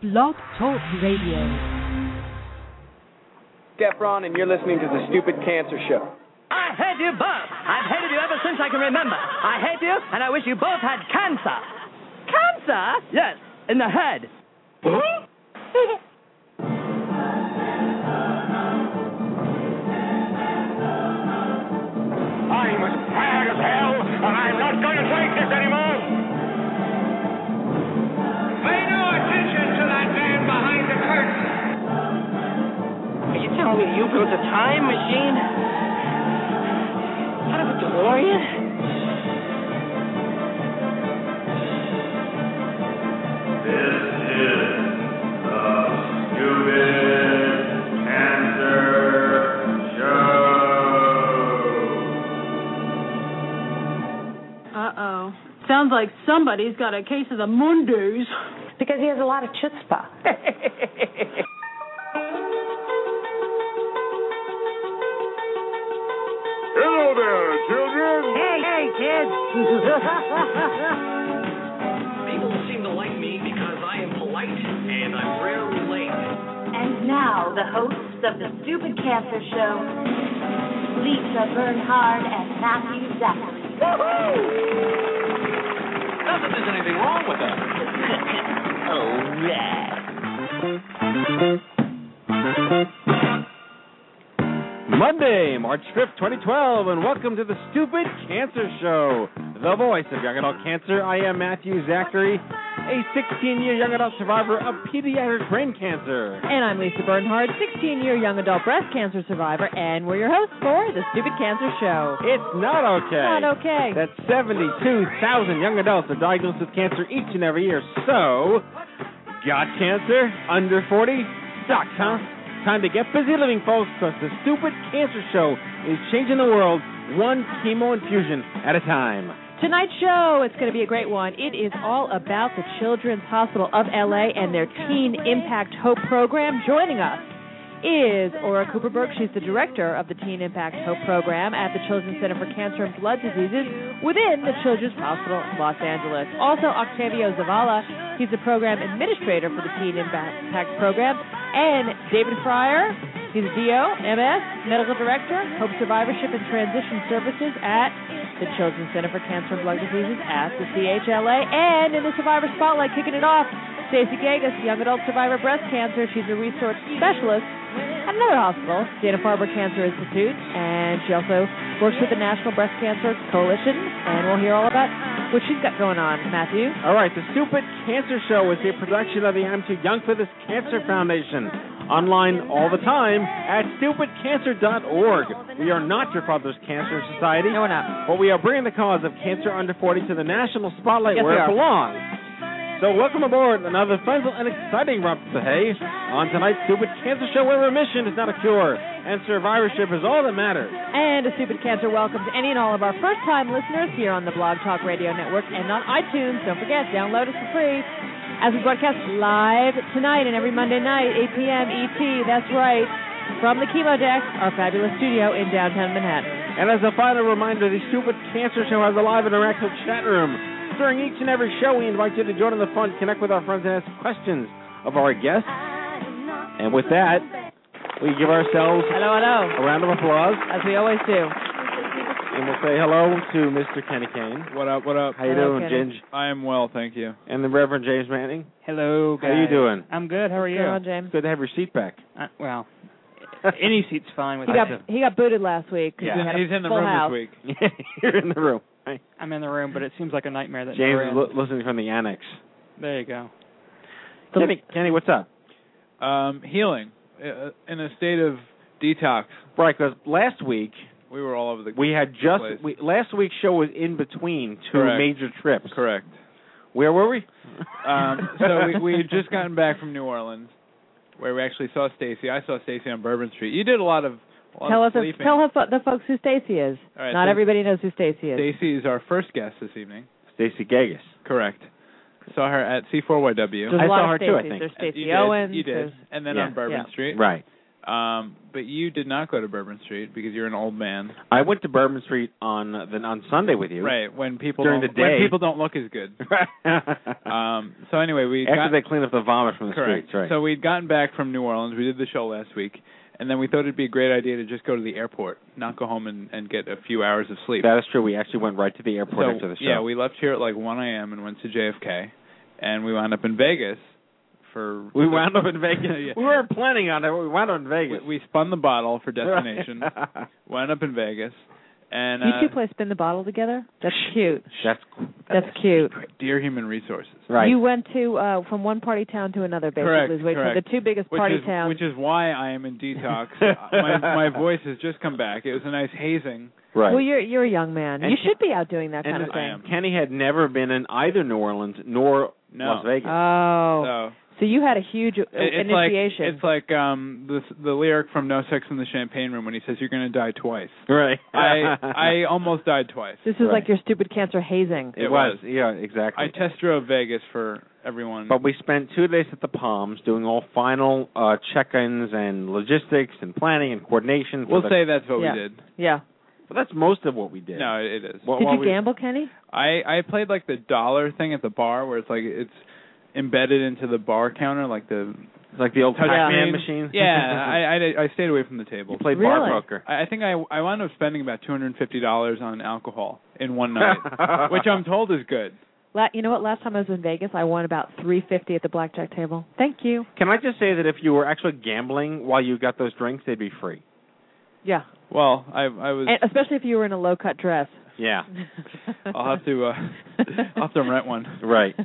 Blog Talk Radio. Efron, and you're listening to the Stupid Cancer Show. I hate you both. I've hated you ever since I can remember. I hate you, and I wish you both had cancer. Cancer? Yes, in the head. I'm as tired as hell, and I'm not going to take this anymore. Pay no attention to that man behind the curtain. Are you telling me you built a time machine? Out of a DeLorean? This is the Stupid Cancer Show. Uh-oh. Sounds like somebody's got a case of the Mondays. Because he has a lot of chutzpah. Hello there, children. Hey, kids. People seem to like me because I am polite and I'm rarely late. And now, the hosts of the Stupid Cancer Show, Lisa Bernhard and Matthew Zachary. Not that there's anything wrong with that. Monday, March 5th, 2012, and welcome to the Stupid Cancer Show, the voice of young adult cancer. I am Matthew Zachary, a 16-year young adult survivor of pediatric brain cancer. And I'm Lisa Bernhard, 16-year young adult breast cancer survivor, and we're your hosts for the Stupid Cancer Show. It's not okay. Not okay. That 72,000 young adults are diagnosed with cancer each and every year. So, got cancer? Under 40? Sucks, huh? Time to get busy living, folks, because the Stupid Cancer Show is changing the world one chemo infusion at a time. Tonight's show, it's going to be a great one. It is all about the Children's Hospital of L.A. and their Teen Impact Hope program. Joining us is Ora Cooperberg. She's the director of the Teen Impact Hope program at the Children's Center for Cancer and Blood Diseases within the Children's Hospital of Los Angeles. Also, Octavio Zavala. He's the program administrator for the Teen Impact program. And David Fryer. He's a DO, MS, medical director, Hope Survivorship and Transition Services at the Children's Center for Cancer and Blood Diseases at the CHLA. And in the Survivor Spotlight, kicking it off, Stacey Gagas, young adult survivor breast cancer. She's a resource specialist at another hospital, Dana-Farber Cancer Institute, and she also works with the National Breast Cancer Coalition, and we'll hear all about what she's got going on. Matthew? All right, the Stupid Cancer Show is a production of the I'm Too Young for This Cancer Foundation. Online all the time at stupidcancer.org. We are not your father's cancer society. No, we're not. But we are bringing the cause of cancer under 40 to the national spotlight Yes, where it belongs. So welcome aboard another fun and exciting rump to hay on tonight's Stupid Cancer Show, where remission is not a cure and survivorship is all that matters. And a Stupid Cancer welcomes any and all of our first-time listeners here on the Blog Talk Radio Network and on iTunes. Don't forget, download us for free. As we broadcast live tonight and every Monday night, 8 p.m. ET, that's right, from the Chemo Deck, our fabulous studio in downtown Manhattan. And as a final reminder, the Stupid Cancer Show has a live interactive chat room. During each and every show, we invite you to join in the fun, connect with our friends, and ask questions of our guests. And with that, we give ourselves a round of applause. As we always do. And we'll say hello to Mr. Kenny Kane. What up, what up? How you doing, Ginge? I am well, thank you. And the Reverend James Manning. Hello, guys. How you doing? I'm good. How are you? Good on, James. Good to have your seat back. Well, any seat's fine with He got booted last week. Yeah, he's in the room this week. You're in the room. Hi. I'm in the room, but it seems like a nightmare that James is listening from the annex. There you go. Kenny, what's up? Healing. In a state of detox. Right, because last week we were all over the We had last week's show was in between two major trips. Correct. Where were we? So we had just gotten back from New Orleans, where we actually saw Stacey. I saw Stacey on Bourbon Street. You did a lot of Tell sleeping. the folks who Stacey is. All right, Not everybody knows who Stacey is. Stacey is our first guest this evening. Stacey Gagas. Correct. Saw her at C4YW. There's I a lot saw her of too, I Stacey's. think. There's Stacey You Owens. did. And then on Bourbon Street. Right. But you did not go to Bourbon Street because you're an old man. I went to Bourbon Street on Sunday with you. Right, when people During don't, the day. when people don't look as good. So anyway, after they clean up the vomit from the correct. streets, right? So we'd gotten back from New Orleans. We did the show last week, and then we thought it'd be a great idea to just go to the airport, not go home and get a few hours of sleep. That is true. We actually went right to the airport after the show. Yeah, we left here at like 1 a.m. and went to JFK, and we wound up in Vegas. We wound up in Vegas. Yeah. We weren't planning on it. We wound up in Vegas. We spun the bottle for destination. Wound up in Vegas, and you two play spin the bottle together? That's cute. That's cute. Dear Human Resources. Right. You went to from one party town to another, basically. Correct. The two biggest party towns. Which is why I am in detox. my voice has just come back. It was a nice hazing. Right. Well, you're a young man. And you should be out doing that kind of I thing. am. Kenny had never been in either New Orleans nor Las Vegas. Oh. So you had a huge initiation. It's like the lyric from No Sex in the Champagne Room when he says you're going to die twice. Right. I almost died twice. This is like your stupid cancer hazing. It was. Yeah, exactly. I test drove Vegas for everyone. But we spent 2 days at the Palms doing all final check-ins and logistics and planning and coordination. We'll say that's what we did. Yeah. Well, that's most of what we did. No, it is. Did you gamble, Kenny? I played like the dollar thing at the bar where it's embedded into the bar counter, like the old Pac-Man machine. Yeah, I stayed away from the table. You played bar poker. I think I wound up spending about $250 on alcohol in one night, which I'm told is good. You know what? Last time I was in Vegas, I won about $350 at the blackjack table. Thank you. Can I just say that if you were actually gambling while you got those drinks, they'd be free. Yeah. Well, I was, and especially if you were in a low-cut dress. Yeah. I'll have to rent one. Right.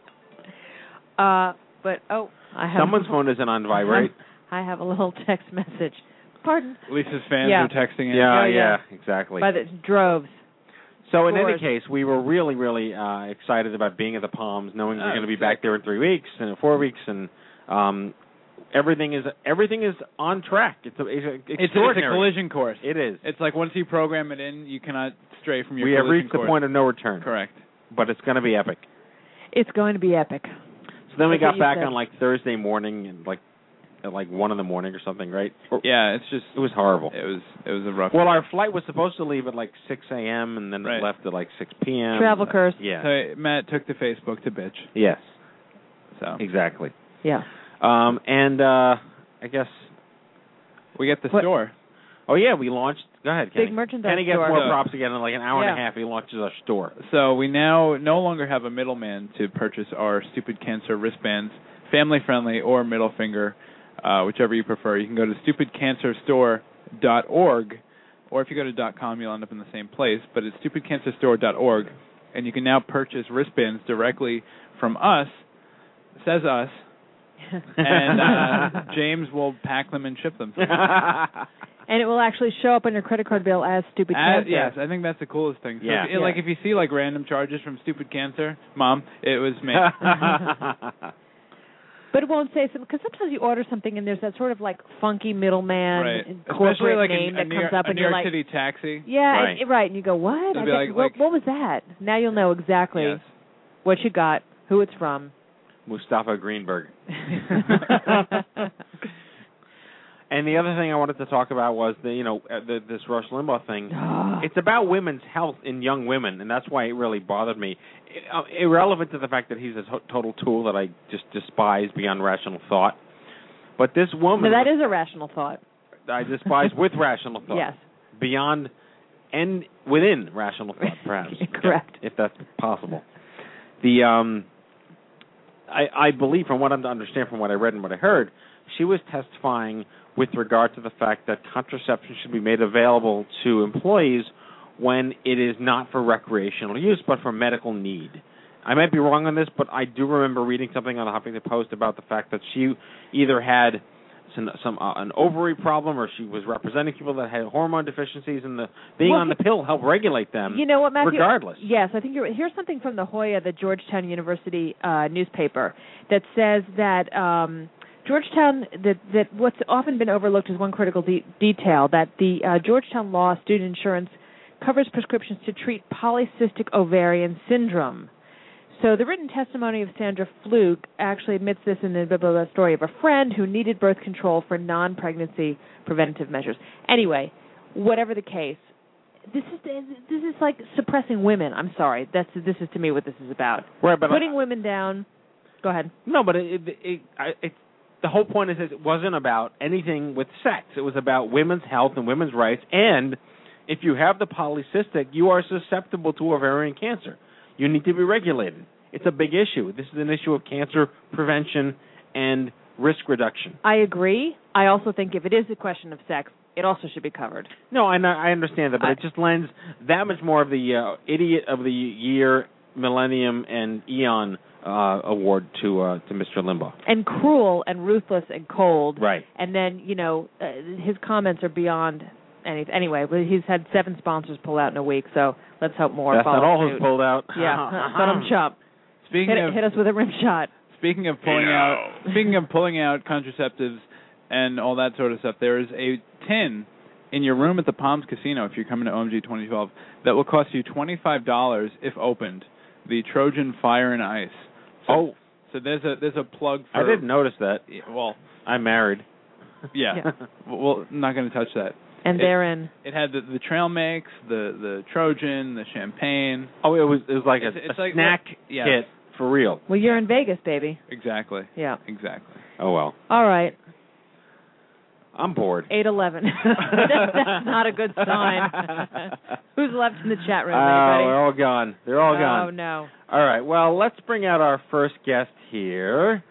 I have someone's phone isn't on vibrate. I have a little text message. Pardon? Lisa's fans are texting in. Yeah, exactly. By the droves. So in any case, we were really, really excited about being at the Palms, knowing we're going to be back there in 3 weeks and 4 weeks, and everything is on track. It's extraordinary. It's a collision course. It is. It's like once you program it in, you cannot stray from your collision course. We have reached the point of no return. Correct. But it's going to be epic. It's going to be epic. So then we got back on like Thursday morning and at 1 in the morning or something, right? Yeah, it was horrible. It was a rough. Well, our flight was supposed to leave at 6 a.m. and then it left at 6 p.m. Travel curse. Yeah. So Matt took to Facebook to bitch. Yes. So exactly. Yeah. And I guess we get the store. Oh yeah, we launched. Go ahead, Kenny. Big merchandise Kenny gets store. more props again in an hour and a half. He launches our store. So we now no longer have a middleman to purchase our Stupid Cancer wristbands, family friendly or middle finger, whichever you prefer. You can go to stupidcancerstore.org, or if you go to .com, you'll end up in the same place. But it's stupidcancerstore.org, and you can now purchase wristbands directly from us. Says us. And James will pack them and ship them. And it will actually show up on your credit card bill as Stupid Cancer. Yes, I think that's the coolest thing. So yeah. If you see random charges from Stupid Cancer, Mom, it was me. But it won't say something, because sometimes you order something and there's that sort of funky middleman corporate name that comes up and you're like, a New York City taxi. Yeah, right. And you go, what? What was that? Now you'll know exactly what you got, who it's from. Mustafa Greenberg. And the other thing I wanted to talk about was this Rush Limbaugh thing. It's about women's health in young women, and that's why it really bothered me. Irrelevant to the fact that he's a total tool that I just despise beyond rational thought. But this woman... No, that is a rational thought. I despise with rational thought. Yes. Beyond and within rational thought, perhaps. Correct. If that's possible. I believe, from what I understand from what I read and what I heard, she was testifying with regard to the fact that contraception should be made available to employees when it is not for recreational use but for medical need. I might be wrong on this, but I do remember reading something on the Huffington Post about the fact that she either had an ovary problem or she was representing people that had hormone deficiencies, and being on the pill helped regulate them. You know what, Matthew? Regardless. Yes, I think you're right. Here's something from the Hoya, the Georgetown University newspaper, that says that Georgetown, that what's often been overlooked is one critical detail, that the Georgetown Law Student Insurance covers prescriptions to treat polycystic ovarian syndrome. So the written testimony of Sandra Fluke actually admits this in the story of a friend who needed birth control for non-pregnancy preventative measures. Anyway, whatever the case, this is like suppressing women. I'm sorry. This is to me what this is about. Right, but putting women down. Go ahead. No, but the whole point is it wasn't about anything with sex. It was about women's health and women's rights. And if you have the polycystic, you are susceptible to ovarian cancer. You need to be regulated. It's a big issue. This is an issue of cancer prevention and risk reduction. I agree. I also think if it is a question of sex, it also should be covered. No, I understand that, but it just lends that much more of the Idiot of the Year, Millennium, and Eon award to Mr. Limbaugh. And cruel and ruthless and cold. Right. And then, his comments are beyond anything. Anyway, he's had 7 sponsors pull out in a week, so let's hope more That's follow not all suit. who's pulled out. Yeah, but I'm chump. Hit us with a rim shot. Speaking of pulling out contraceptives and all that sort of stuff, there is a tin in your room at the Palms Casino, if you're coming to OMG 2012, that will cost you $25 if opened. The Trojan Fire and Ice. So there's a plug for... I didn't notice that. Well, I'm married. Yeah. Well, I'm not going to touch that. And therein... It had the trail mix, the Trojan, the champagne. Oh, it was like a snack kit for real. Well, you're in Vegas, baby. Exactly. Yeah. Exactly. Oh, well. All right. I'm bored. 8:11. That's not a good sign. Who's left in the chat room, anybody? They're all gone. They're all gone. Oh, no. All right. Well, let's bring out our first guest here.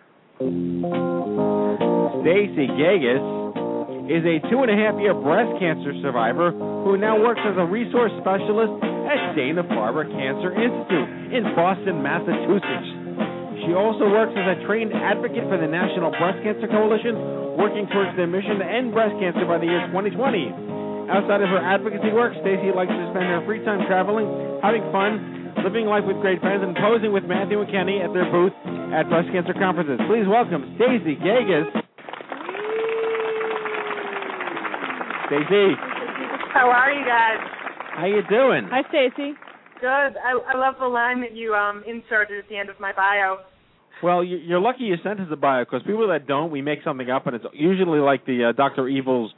Stacey Gagas is a 2.5-year breast cancer survivor who now works as a resource specialist at Dana-Farber Cancer Institute in Boston, Massachusetts. She also works as a trained advocate for the National Breast Cancer Coalition, working towards their mission to end breast cancer by the year 2020. Outside of her advocacy work, Stacey likes to spend her free time traveling, having fun, living life with great friends, and posing with Matthew and Kenny at their booth at breast cancer conferences. Please welcome Stacey Gagas. Stacey. How are you guys? How you doing? Hi, Stacey. Good. I love the line that you inserted at the end of my bio. Well, you're lucky you sent us a bio, because people that don't, we make something up, and it's usually like the Dr. Evil's,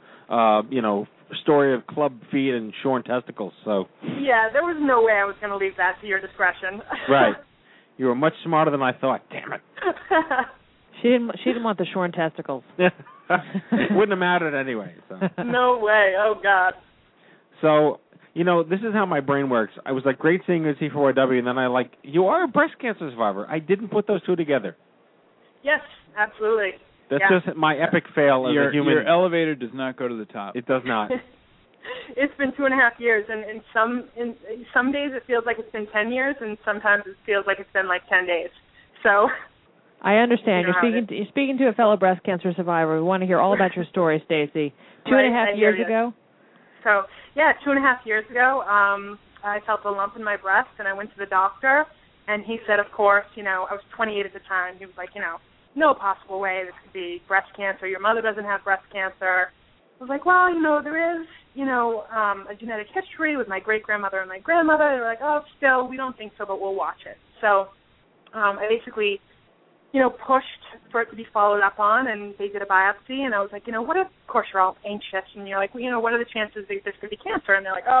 story of club feet and shorn testicles. So. Yeah, there was no way I was going to leave that to your discretion. Right. You were much smarter than I thought. Damn it. She didn't want the shorn testicles. Wouldn't have mattered anyway. So. No way. Oh, God. So, this is how my brain works. I was like, great seeing you at C4W, and then you are a breast cancer survivor. I didn't put those two together. Yes, absolutely. That's just my epic fail as a human. Your elevator does not go to the top. It does not. It's been 2.5 years, and in some days it feels like it's been 10 years, and sometimes it feels like it's been like 10 days. So I understand. You're speaking to a fellow breast cancer survivor. We want to hear all about your story, Stacey. 2.5 years ago? So, 2.5 years ago, I felt a lump in my breast, and I went to the doctor, and he said, of course, I was 28 at the time. He was like, no possible way this could be breast cancer. Your mother doesn't have breast cancer. I was like, well, there is, a genetic history with my great-grandmother and my grandmother. They were like, oh, still, we don't think so, but we'll watch it. So I basically, pushed for it to be followed up on, and they did a biopsy, and I was like, what if, of course, you're all anxious, and you're like, well, what are the chances that this could be cancer? And they're like,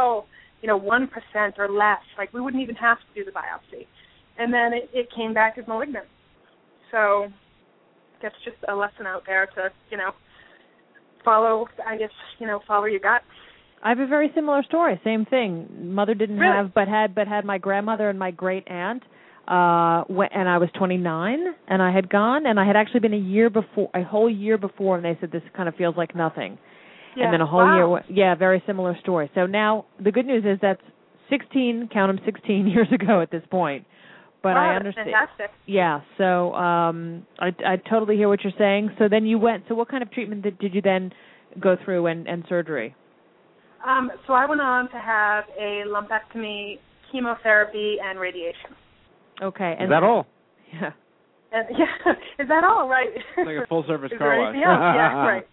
1% or less. Like, we wouldn't even have to do the biopsy. And then it came back as malignant. So I guess just a lesson out there to, follow your gut. I have a very similar story. Same thing. Mother didn't really? have, but had my grandmother and my great aunt. And I was 29, and I had gone, and I had actually been a whole year before, and they said this kind of feels like nothing. Yeah. And then a whole year, very similar story. So now the good news is that's 16 years ago at this point. But wow, I understand. Fantastic. Yeah, so I totally hear what you're saying. So then so what kind of treatment did you then go through and surgery? So I went on to have a lumpectomy, chemotherapy, and radiation. Okay. And is that all? Yeah. Is that all? Right. Like a full-service car wash. Yeah, right.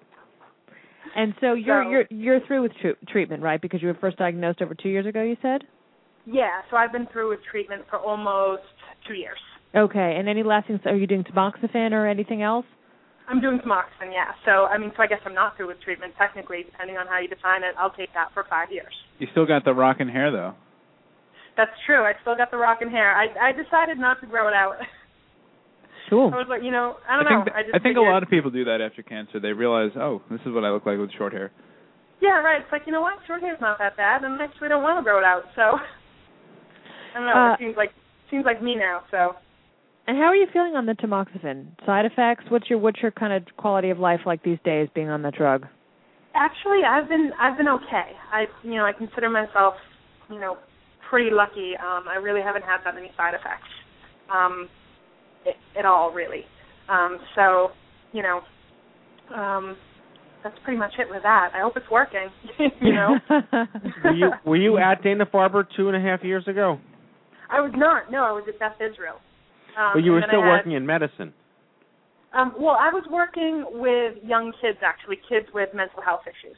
And so you're through with treatment, right? Because you were first diagnosed over 2 years ago, you said? Yeah, so I've been through with treatment for almost 2 years. Okay, and any lasting, are you doing tamoxifen or anything else? I'm doing tamoxifen, yeah. So I guess I'm not through with treatment. Technically, depending on how you define it, I'll take that for 5 years. You still got the rockin' hair, though. That's true. I still got the rockin' hair. I decided not to grow it out. Cool. I was like, I don't know. I think a lot of people do that after cancer. They realize, oh, this is what I look like with short hair. Yeah, right. It's like, you know what? Short hair's not that bad, and I actually don't want to grow it out. So I don't know. It seems like me now. So. And how are you feeling on the tamoxifen? Side effects? What's your kind of quality of life like these days being on the drug? Actually, I've been okay. I consider myself, pretty lucky. I really haven't had that many side effects. At all, really. So, that's pretty much it with that. I hope it's working. Were you at Dana-Farber 2.5 years ago? I was not. No, I was at Beth Israel. But you were still working in medicine. Well, I was working with young kids, actually, kids with mental health issues.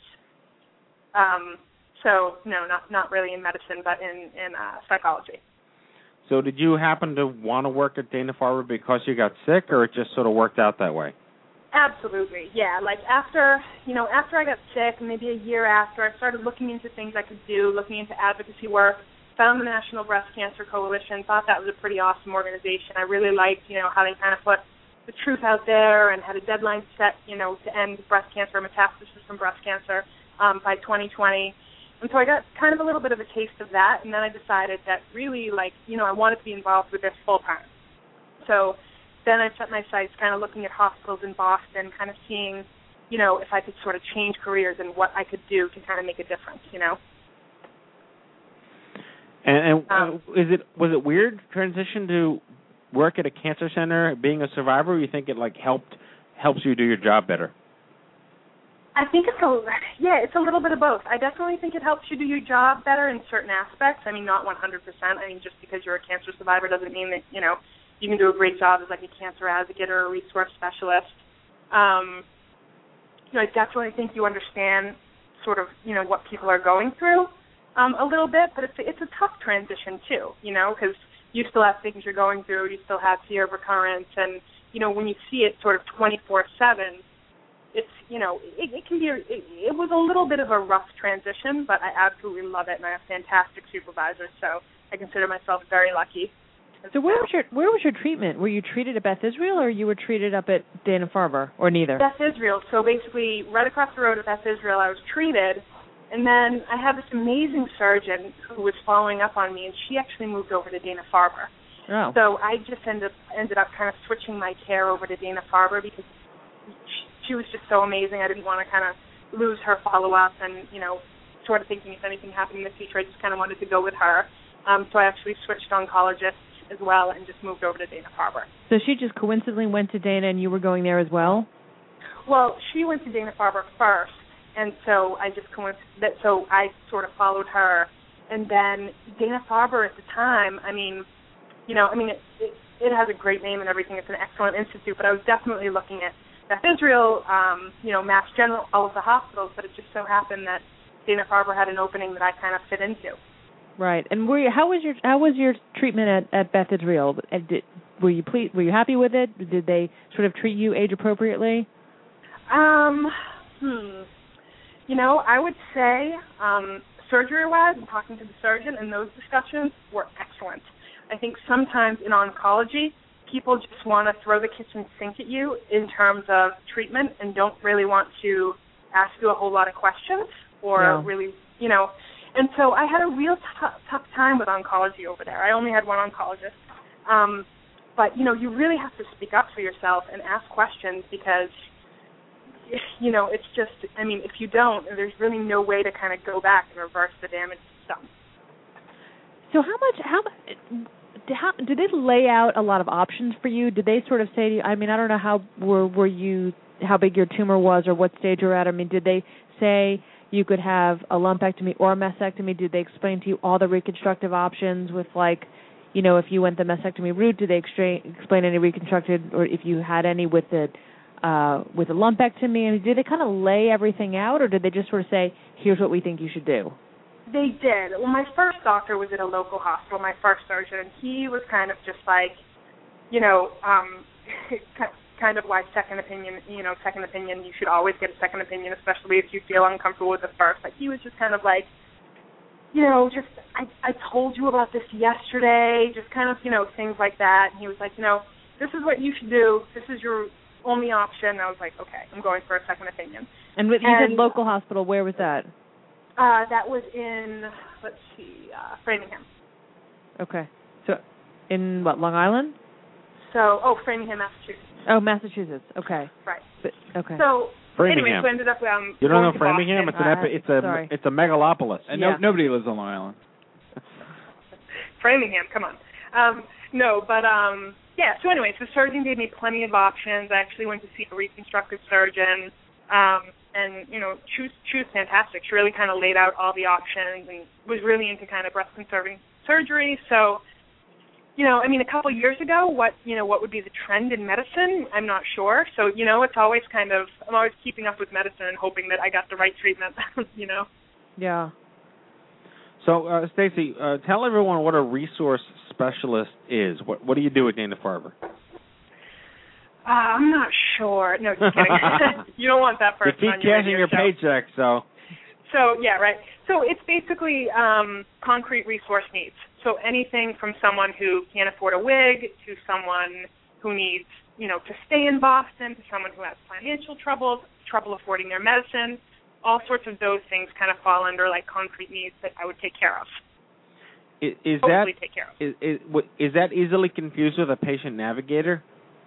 So, no, not really in medicine, but in psychology. So did you happen to want to work at Dana-Farber because you got sick, or it just sort of worked out that way? Absolutely, yeah. Like after I got sick, maybe a year after, I started looking into things I could do, looking into advocacy work, found the National Breast Cancer Coalition, thought that was a pretty awesome organization. I really liked, how they kind of put the truth out there and had a deadline set, to end breast cancer, metastasis from breast cancer by 2020. And so I got kind of a little bit of a taste of that, and then I decided that really, I wanted to be involved with this full-time. So then I set my sights kind of looking at hospitals in Boston, kind of seeing, if I could sort of change careers and what I could do to kind of make a difference, And was it weird transition to work at a cancer center, being a survivor, or you think it, helps you do your job better? I think it's a little bit of both. I definitely think it helps you do your job better in certain aspects. I mean, not 100%. I mean, just because you're a cancer survivor doesn't mean that, you can do a great job as a cancer advocate or a resource specialist. I definitely think you understand sort of, what people are going through a little bit, but it's a tough transition too, because you still have things you're going through, you still have fear of recurrence, and, when you see it sort of 24/7, it's, it can be, it was a little bit of a rough transition, but I absolutely love it, and I have fantastic supervisors, so I consider myself very lucky. So where was your treatment? Were you treated at Beth Israel, or you were treated up at Dana-Farber, or neither? Beth Israel. So basically, right across the road at Beth Israel, I was treated, and then I had this amazing surgeon who was following up on me, and she actually moved over to Dana-Farber. Oh. So I just ended up kind of switching my care over to Dana-Farber because she was just so amazing. I didn't want to kind of lose her follow-up and, sort of thinking if anything happened in the future, I just kind of wanted to go with her. So I actually switched oncologists as well and just moved over to Dana-Farber. So she just coincidentally went to Dana and you were going there as well? Well, she went to Dana-Farber first, and so I sort of followed her. And then Dana-Farber at the time, it has a great name and everything. It's an excellent institute, but I was definitely looking at Beth Israel, Mass General, all of the hospitals, but it just so happened that Dana-Farber had an opening that I kind of fit into. Right. And how was your treatment at Beth Israel? Were you happy with it? Did they sort of treat you age appropriately? I would say surgery-wise, and talking to the surgeon, and those discussions were excellent. I think sometimes in oncology, people just want to throw the kitchen sink at you in terms of treatment and don't really want to ask you a whole lot of questions or really, And so I had a real tough time with oncology over there. I only had one oncologist. But, you really have to speak up for yourself and ask questions because, it's just, if you don't, there's really no way to kind of go back and reverse the damage done. So how did they lay out a lot of options for you? Did they sort of say to you, I don't know how big your tumor was or what stage you're at? Did they say you could have a lumpectomy or a mastectomy? Did they explain to you all the reconstructive options with if you went the mastectomy route, did they explain any reconstructed or if you had any with a lumpectomy? Did they kind of lay everything out, or did they just sort of say, here's what we think you should do? They did. Well, my first doctor was at a local hospital, my first surgeon, and he was kind of just like, kind of why second opinion, you should always get a second opinion, especially if you feel uncomfortable with the first. Like, he was just kind of like, I told you about this yesterday, just kind of, things like that. And he was like, this is what you should do. This is your only option. And I was like, okay, I'm going for a second opinion. And you said local hospital. Where was that? That was in, Framingham. Okay. So, in what, Long Island? Framingham, Massachusetts. Oh, Massachusetts. Okay. Right. Okay. So, Framingham. anyway, so I ended up you don't know going to Framingham? Boston. It's a megalopolis. And nobody lives on Long Island. Framingham, come on. So anyways, the surgeon gave me plenty of options. I actually went to see a reconstructive surgeon, and, she was fantastic. She really kind of laid out all the options and was really into kind of breast-conserving surgery. So, a couple of years ago, what would be the trend in medicine, I'm not sure. So, it's always I'm always keeping up with medicine and hoping that I got the right treatment, Yeah. So, Stacey, tell everyone what a resource specialist is. What do you do at Dana-Farber? I'm not sure. No, just kidding. You don't want that person you keep on your cashing your show. paycheck, so. So, yeah, right. So it's basically concrete resource needs. So anything from someone who can't afford a wig to someone who needs, to stay in Boston, to someone who has financial trouble affording their medicine. All sorts of those things kind of fall under like concrete needs that I would take care of. Is that easily confused with a patient navigator?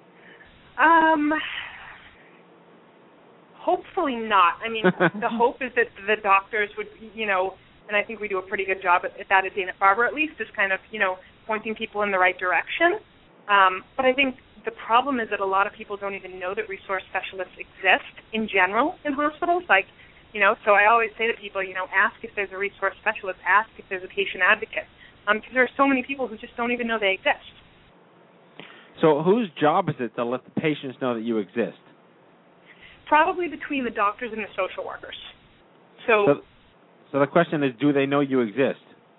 Hopefully not. I mean, the hope is that the doctors would, and I think we do a pretty good job at that at Dana-Farber at least, is kind of, pointing people in the right direction. But I think the problem is that a lot of people don't even know that resource specialists exist in general in hospitals. So I always say to people, ask if there's a resource specialist, ask if there's a patient advocate, because there are so many people who just don't even know they exist. So whose job is it to let the patients know that you exist? Probably between the doctors and the social workers. So the question is, do they know you exist?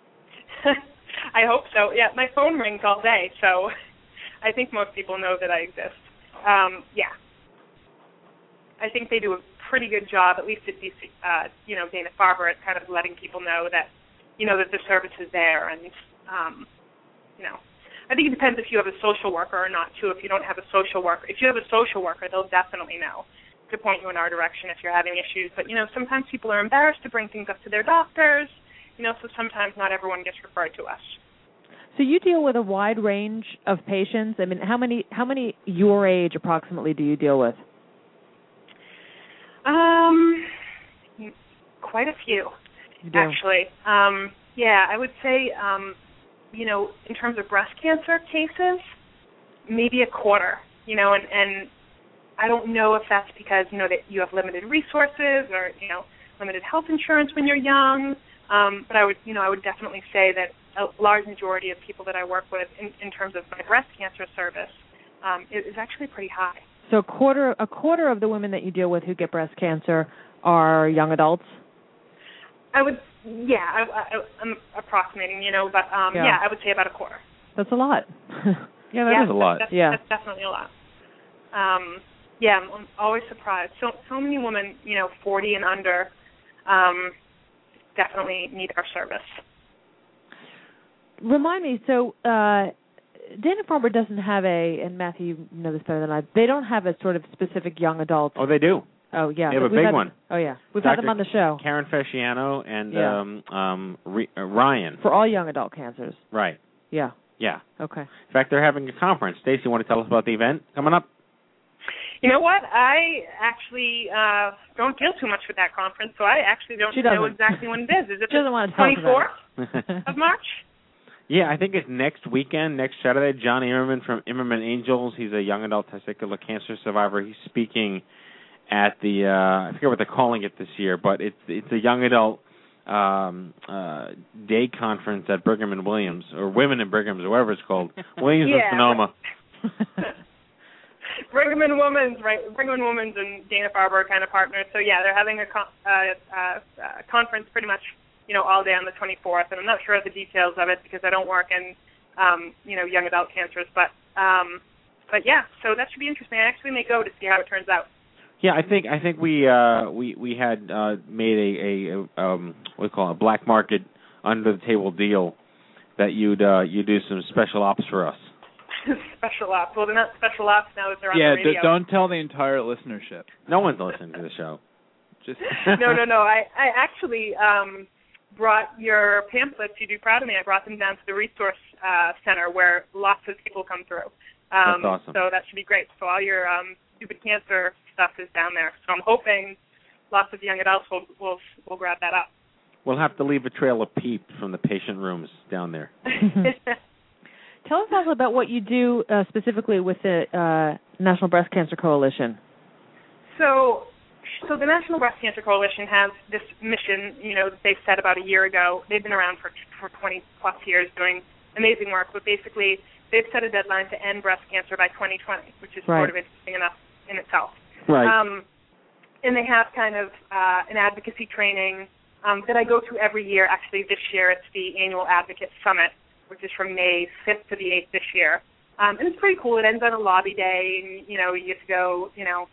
I hope so. Yeah, my phone rings all day, so I think most people know that I exist. Yeah. I think they do a pretty good job, at least at DC, Dana-Farber, at kind of letting people know that, that the service is there. And, I think it depends if you have a social worker or not, too. If you don't have a social worker, if you have a social worker, they'll definitely know to point you in our direction if you're having issues. But, sometimes people are embarrassed to bring things up to their doctors, so sometimes not everyone gets referred to us. So you deal with a wide range of patients. I mean, how many your age approximately do you deal with? Quite a few, actually. I would say, in terms of breast cancer cases, maybe a quarter, and I don't know if that's because, that you have limited resources or, limited health insurance when you're young, but I would definitely say that a large majority of people that I work with in terms of my breast cancer service is actually pretty high. So a quarter of the women that you deal with who get breast cancer are young adults? I'm approximating, but I would say about a quarter. That's a lot. Yeah, that is a lot. That's definitely a lot. I'm always surprised. So many women, 40 and under, definitely need our service. Remind me, so Dana-Farber doesn't have and Matthew, you know this better than I, they don't have a sort of specific young adult. Oh, they do. Oh, yeah. They have a big one. Oh, yeah. We've had them on the show. Karen Fasciano and Ryan. For all young adult cancers. Right. Yeah. Yeah. Okay. In fact, they're having a conference. Stacey, want to tell us about the event coming up? You know what? I actually don't deal too much with that conference, so I actually don't know exactly when it is. Is it the 24th of March? Yeah, I think it's next weekend, next Saturday. John Immerman from Immerman Angels. He's a young adult testicular cancer survivor. He's speaking at the I forget what they're calling it this year, but it's a young adult day conference at Brigham and Williams, or Women in Brigham's, or whatever it's called. Williams and Sonoma. Brigham and Women's, right? Brigham and Women's and Dana-Farber are kind of partners. So yeah, they're having a conference pretty much, all day on the 24th. And I'm not sure of the details of it because I don't work in, young adult cancers. But yeah, so that should be interesting. I actually may go to see how it turns out. Yeah, I think we had made a what do you call it, a black market under the table deal that you do some special ops for us. Special ops. Well, they're not special ops now that they're on the radio. Yeah, don't tell the entire listenership. No one's listening to the show. Just No. I actually brought your pamphlets. You do proud of me. I brought them down to the resource center where lots of people come through. That's awesome. So that should be great. So all your stupid cancer stuff is down there. So I'm hoping lots of young adults will grab that up. We'll have to leave a trail of peep from the patient rooms down there. Tell us also about what you do specifically with the National Breast Cancer Coalition. So the National Breast Cancer Coalition has this mission, that they set about a year ago. They've been around for 20-plus years doing amazing work, but basically they've set a deadline to end breast cancer by 2020, which is sort of interesting enough in itself. Right. And they have kind of an advocacy training that I go to every year. Actually, this year it's the annual Advocate Summit, which is from May 5th to the 8th this year. And it's pretty cool. It ends on a lobby day, and, you get to go,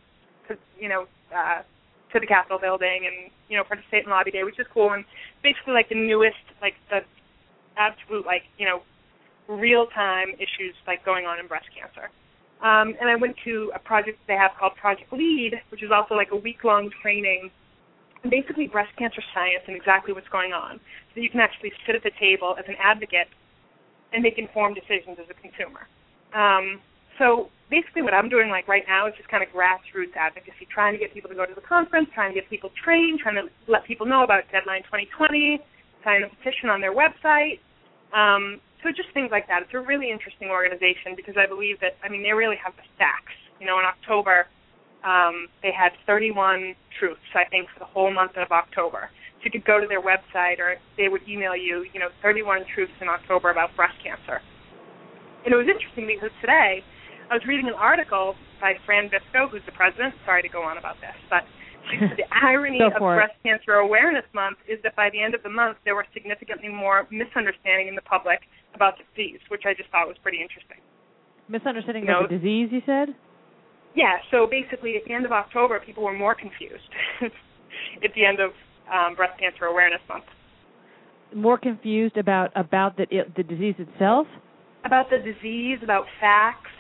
to the Capitol building and, participate in lobby day, which is cool. And basically, like, the newest, like, the absolute, like, real-time issues, like, going on in breast cancer. And I went to a project they have called Project Lead, which is also, like, a week-long training, basically breast cancer science and exactly what's going on. So you can actually sit at the table as an advocate and make informed decisions as a consumer. So basically what I'm doing, like, right now is just kind of grassroots advocacy, trying to get people to go to the conference, trying to get people trained, trying to let people know about Deadline 2020, sign a petition on their website. So just things like that. It's a really interesting organization because I believe that, they really have the facts. In October, they had 31 truths, I think, for the whole month of October. So you could go to their website or they would email you, 31 truths in October about breast cancer. And it was interesting because today I was reading an article by Fran Visco, who's the president. Sorry to go on about this, but the irony of Breast Cancer Awareness Month is that by the end of the month there were significantly more misunderstanding in the public about the disease, which I just thought was pretty interesting. Misunderstanding about the disease, you said? Yeah, so basically at the end of October people were more confused at the end of Breast Cancer Awareness Month. More confused about the disease itself? About the disease, about facts,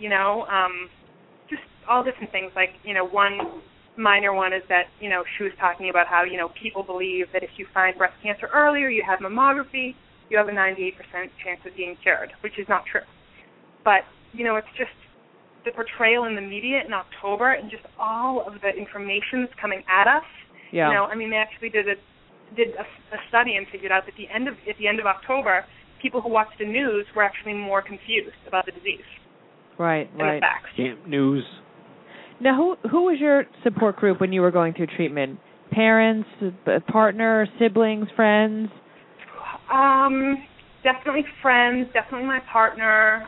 just all different things. Like, one minor one is that, she was talking about how, people believe that if you find breast cancer earlier, you have mammography, you have a 98% chance of being cured, which is not true. But, it's just the portrayal in the media in October and just all of the information that's coming at us. Yeah. They actually did a study and figured out that at the end of October, people who watched the news were actually more confused about the disease. Right. The facts. Camp news. Now, who was your support group when you were going through treatment? Parents, partner, siblings, friends? Definitely friends, definitely my partner,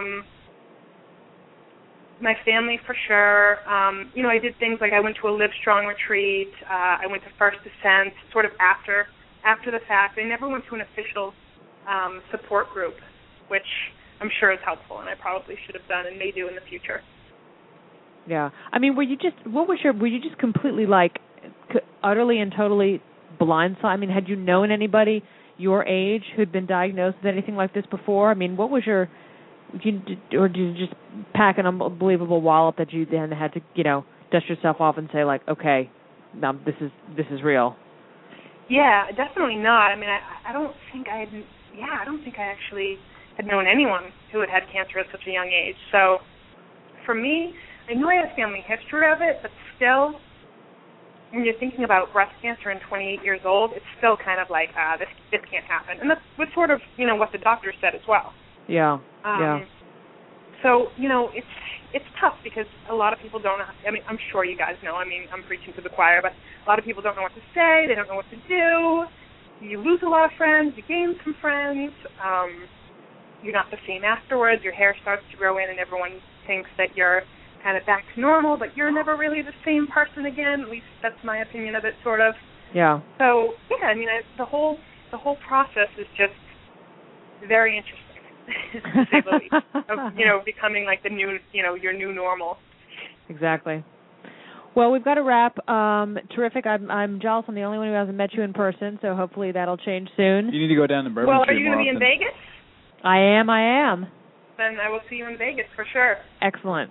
my family for sure. I did things like I went to a Live Strong retreat. I went to First Ascent sort of after the fact. I never went to an official support group, which I'm sure is helpful, and I probably should have done and may do in the future. Yeah, were you just completely utterly and totally blindsided? Had you known anybody your age who'd been diagnosed with anything like this before? What was or did you just pack an unbelievable wallop that you then had to, dust yourself off and say okay, this is real? Yeah, definitely not. I don't think I actually had known anyone who had cancer at such a young age. So for me, I knew I had a family history of it, but still, when you're thinking about breast cancer and 28 years old, it's still kind of like, this can't happen. And that's sort of, what the doctor said as well. Yeah, So, it's tough because a lot of people don't know. I'm sure you guys know. I'm preaching to the choir, but a lot of people don't know what to say. They don't know what to do. You lose a lot of friends. You gain some friends. You're not the same afterwards. Your hair starts to grow in, and everyone thinks that you're kind of back to normal, but you're never really the same person again. At least that's my opinion of it, sort of. Yeah. So yeah, I mean, the whole process is just very interesting, to say the least, of becoming like the new, your new normal. Exactly. Well, we've got to wrap. Terrific. I'm jealous. I'm the only one who hasn't met you in person, so hopefully that'll change soon. You need to go down to Bourbon Well, are Street you going to be in Vegas? I am. Then I will see you in Vegas for sure. Excellent.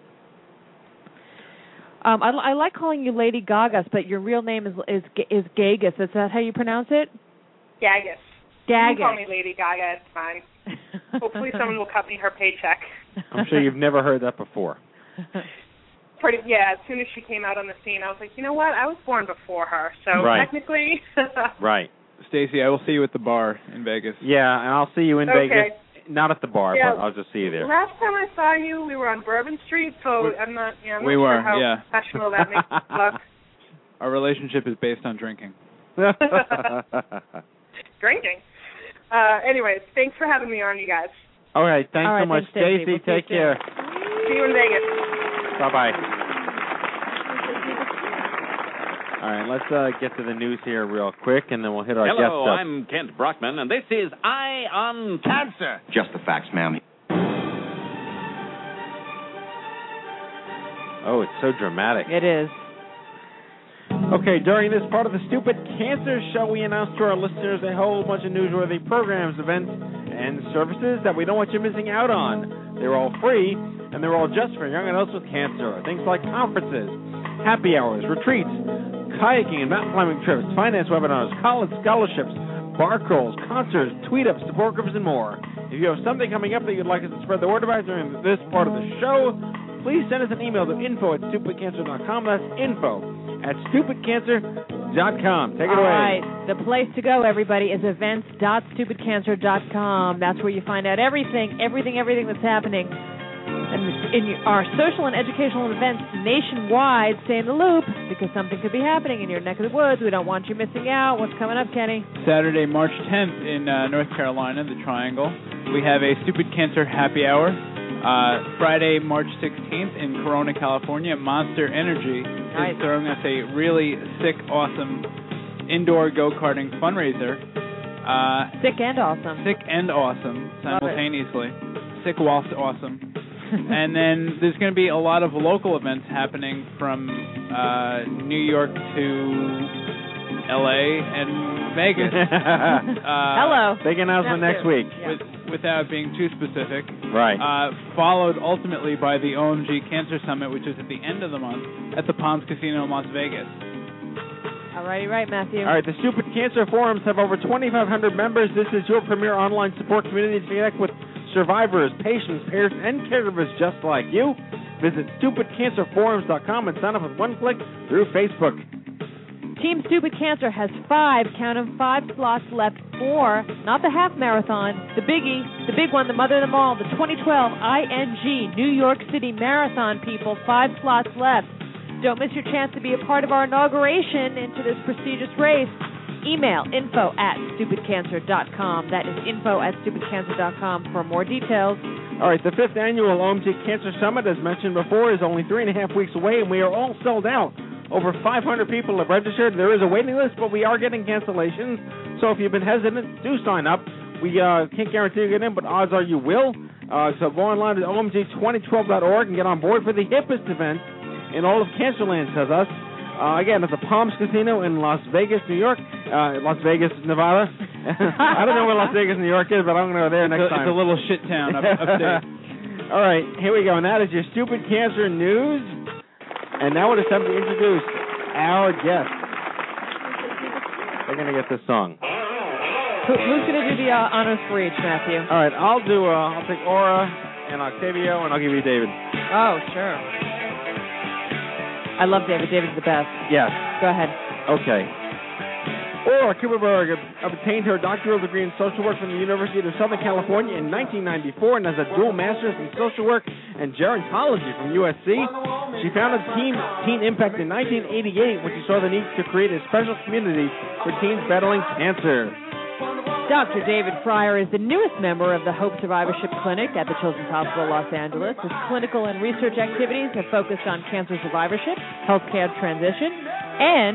I like calling you Lady Gaga, but your real name is Gagas. Is that how you pronounce it? Gagas. Gagas. You can call me Lady Gaga. It's fine. Hopefully someone will cut me her paycheck. I'm sure you've never heard that before. As soon as she came out on the scene, I was like, you know what? I was born before her, so technically. Right. Stacy, I will see you at the bar in Vegas. Yeah, and I'll see you in Vegas. Not at the bar, Yeah. but I'll just see you there. Last time I saw you, we were on Bourbon Street, so I'm not sure how professional that makes us look. Our relationship is based on drinking. Drinking. Anyways, thanks for having me on, you guys. All right, thanks so much, Stacey. Stacy. Take care. See you in Vegas. Bye-bye. All right, let's get to the news here real quick, and then we'll hit our guest stuff. Hello, I'm Kent Brockman, and this is Eye on Cancer. Just the facts, ma'am. Oh, it's so dramatic. It is. Okay, during this part of the Stupid Cancer Show, we announce to our listeners a whole bunch of newsworthy programs, events, and services that we don't want you missing out on. They're all free, and they're all just for young adults with cancer. Things like conferences, happy hours, retreats, kayaking and mountain climbing trips, finance webinars, college scholarships, bar crawls, concerts, tweet-ups, support groups, and more. If you have something coming up that you'd like us to spread the word about during this part of the show, please send us an email to info@stupidcancer.com. That's info@stupidcancer.com. Take it away. All right. The place to go, everybody, is events.stupidcancer.com. That's where you find out everything that's happening. And in our social and educational events nationwide, stay in the loop, because something could be happening in your neck of the woods. We don't want you missing out. What's coming up, Kenny? Saturday, March 10th in North Carolina, the Triangle. We have a Stupid Cancer Happy Hour. Friday, March 16th in Corona, California, Monster Energy is throwing us a really sick, awesome indoor go-karting fundraiser. Sick and awesome. Sick and awesome simultaneously. Sick whilst awesome. And then there's going to be a lot of local events happening from New York to L.A. and Vegas. Hello. Big announcement next week. Without being too specific. Right. Followed ultimately by the OMG Cancer Summit, which is at the end of the month at the Palms Casino in Las Vegas. All righty, right, Matthew. All right, the Stupid Cancer Forums have over 2,500 members. This is your premier online support community to connect with survivors, patients, parents, and caregivers just like you. Visit stupidcancerforums.com and sign up with one click through Facebook. Team Stupid Cancer has 5 slots left for, not the half marathon, the biggie, the big one, the mother of them all, the 2012 ING New York City Marathon, people. 5 slots left. Don't miss your chance to be a part of our inauguration into this prestigious race. Email info@stupidcancer.com. That is info@stupidcancer.com for more details. All right, the 5th annual OMG Cancer Summit, as mentioned before, is only 3.5 weeks away, and we are all sold out. Over 500 people have registered. There is a waiting list, but we are getting cancellations. So if you've been hesitant, do sign up. We can't guarantee you get in, but odds are you will. So go online to omg2012.org and get on board for the hippest event in all of Cancerland, says us. Again, at the Palms Casino in Las Vegas, New York. Las Vegas, Nevada. I don't know where Las Vegas, New York is, but I'm going to go there next time. It's a little shit town upstate. All right, here we go. And that is your Stupid Cancer News. And now it is time to introduce our guest. They're going to get this song. Who's going to do the honors for each, Matthew? All right, I'll take Aura and Octavio, and I'll give you David. Oh, sure. I love David. David's the best. Yes. Go ahead. Okay. Aura Kuperberg obtained her doctoral degree in social work from the University of Southern California in 1994 and has a dual master's in social work and gerontology from USC. She founded Teen Impact in 1988 when she saw the need to create a special community for teens battling cancer. Dr. David Fryer is the newest member of the Hope Survivorship Clinic at the Children's Hospital Los Angeles. His clinical and research activities have focused on cancer survivorship, healthcare transition, and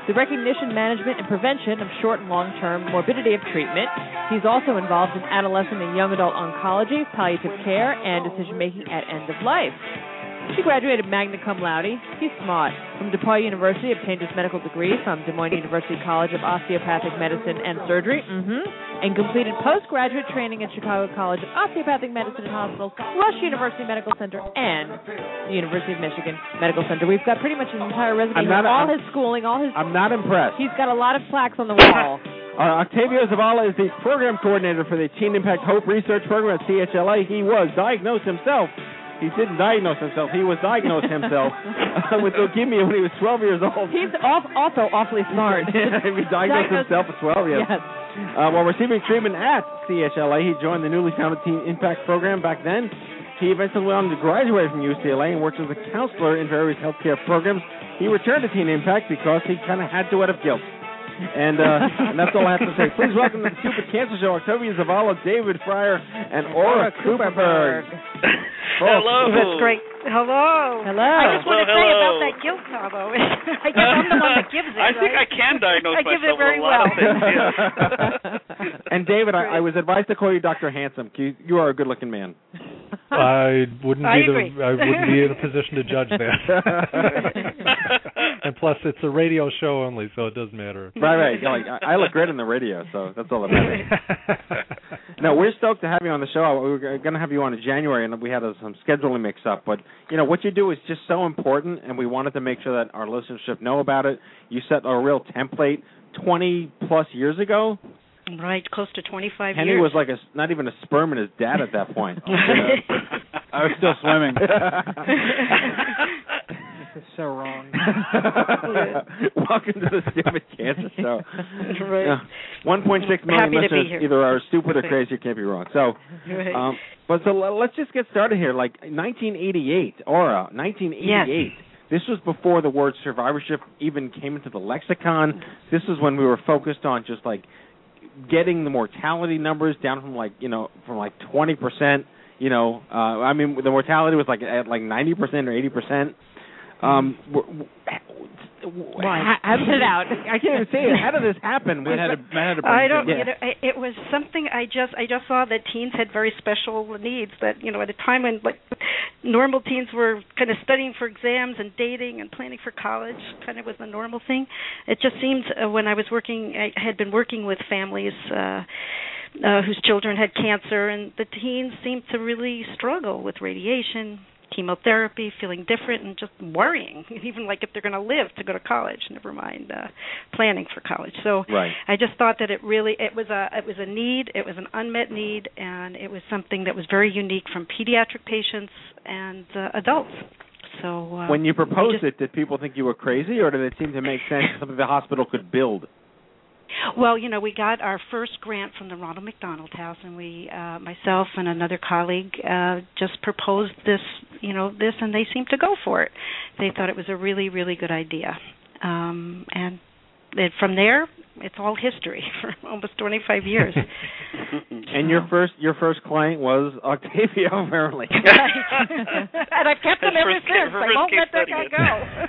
the recognition, management, and prevention of short and long-term morbidity of treatment. He's also involved in adolescent and young adult oncology, palliative care, and decision-making at end of life. He graduated magna cum laude. He's smart. From DePauw University, obtained his medical degree from Des Moines University College of Osteopathic Medicine and Surgery, and completed postgraduate training at Chicago College of Osteopathic Medicine and Hospitals, Rush University Medical Center, and the University of Michigan Medical Center. We've got pretty much his entire resume, his schooling, all his... I'm not impressed. He's got a lot of plaques on the wall. Octavio Zavala is the program coordinator for the Teen Impact Hope Research Program at CHLA. He was diagnosed himself. He didn't diagnose himself. He was diagnosed himself with leukemia when he was 12 years old. He's also awfully smart. He diagnosed himself at 12, yes. While receiving treatment at CHLA, he joined the newly founded Teen Impact Program back then. He eventually went on to graduate from UCLA and worked as a counselor in various healthcare programs. He returned to Teen Impact because he kind of had to out of guilt. And that's all I have to say. Please welcome to the Stupid Cancer Show, Octavio Zavala, David Fryer, and Ora Kuperberg. Hello. That's great. Hello. Hello. I just want to say about that guilt, Tavo. I guess I'm the one that gives it. I think I can diagnose myself give it very with a lot well. of things. Yeah. And David, I was advised to call you Dr. Handsome. You are a good-looking man. I wouldn't be in a position to judge that. And plus, it's a radio show only, so it doesn't matter. Right. I look great on the radio, so that's all that matters. No, we're stoked to have you on the show. We were going to have you on in January, and we had some scheduling mix-up. But, what you do is just so important, and we wanted to make sure that our listenership know about it. You set a real template 20-plus years ago. Right, close to 25 Henny years. was like not even a sperm in his dad at that point. I was still swimming. This is so wrong. Welcome to the Stupid Cancer Show. Right. 1.6 million Happy to be listeners here. either are stupid or crazy or can't be wrong. So, let's just get started here. Like 1988, Aura, 1988. Yes. This was before the word survivorship even came into the lexicon. This is when we were focused on just like getting the mortality numbers down from 20%. I mean, the mortality was at 90% or 80%. How did it out? I can't even say it. How did this happen? I don't. It was something I just saw that teens had very special needs. That at a time when normal teens were kind of studying for exams and dating and planning for college, kind of was the normal thing. It just seemed when I was working, I had been working with families whose children had cancer, and the teens seemed to really struggle with radiation, chemotherapy, feeling different, and just worrying, even if they're going to live to go to college, never mind planning for college. So I just thought that it was a need, it was an unmet need, and it was something that was very unique from pediatric patients and adults. So when you proposed it, did people think you were crazy, or did it seem to make sense, something the hospital could build? Well, we got our first grant from the Ronald McDonald House, and we, myself and another colleague, just proposed this, and they seemed to go for it. They thought it was a really, really good idea. And from there, it's all history for almost 25 years. And your first client was Octavio, apparently. And I've kept him ever since. I won't let that guy go.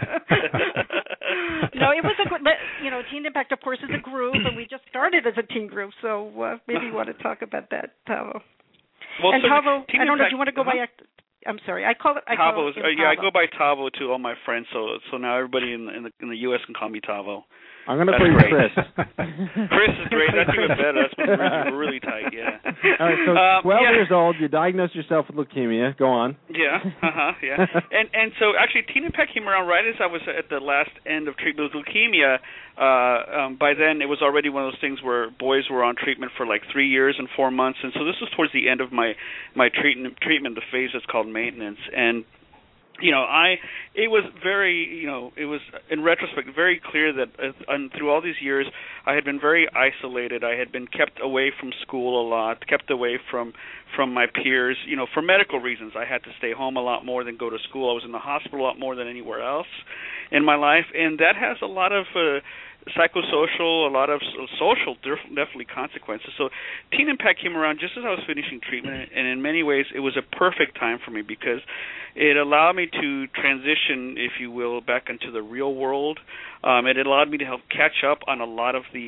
No, it was a good, Teen Impact, of course, is a group, and we just started as a teen group, so maybe you want to talk about that, Tavo. Well, and so Tavo, I don't know, Impact, do you want to go by... I'm sorry, I call it Tavo. Tavo. I go by Tavo to all my friends, so now everybody in the U.S. can call me Tavo. I'm going to call you Chris. Chris is great. That's even better. That's really tight, yeah. All right, so 12 years old, you diagnosed yourself with leukemia. Go on. Yeah, yeah. And so actually Teen Impact came around right as I was at the last end of treatment with leukemia. By then it was already one of those things where boys were on treatment for 3 years and 4 months, and so this was towards the end of my treatment, the phase that's called maintenance. And it was very, it was in retrospect very clear that through all these years I had been very isolated. I had been kept away from school a lot, kept away from my peers, for medical reasons. I had to stay home a lot more than go to school. I was in the hospital a lot more than anywhere else in my life, and that has a lot of psychosocial, a lot of social definitely consequences. So Teen Impact came around just as I was finishing treatment, and in many ways it was a perfect time for me because it allowed me to transition, if you will, back into the real world. It allowed me to help catch up on a lot of the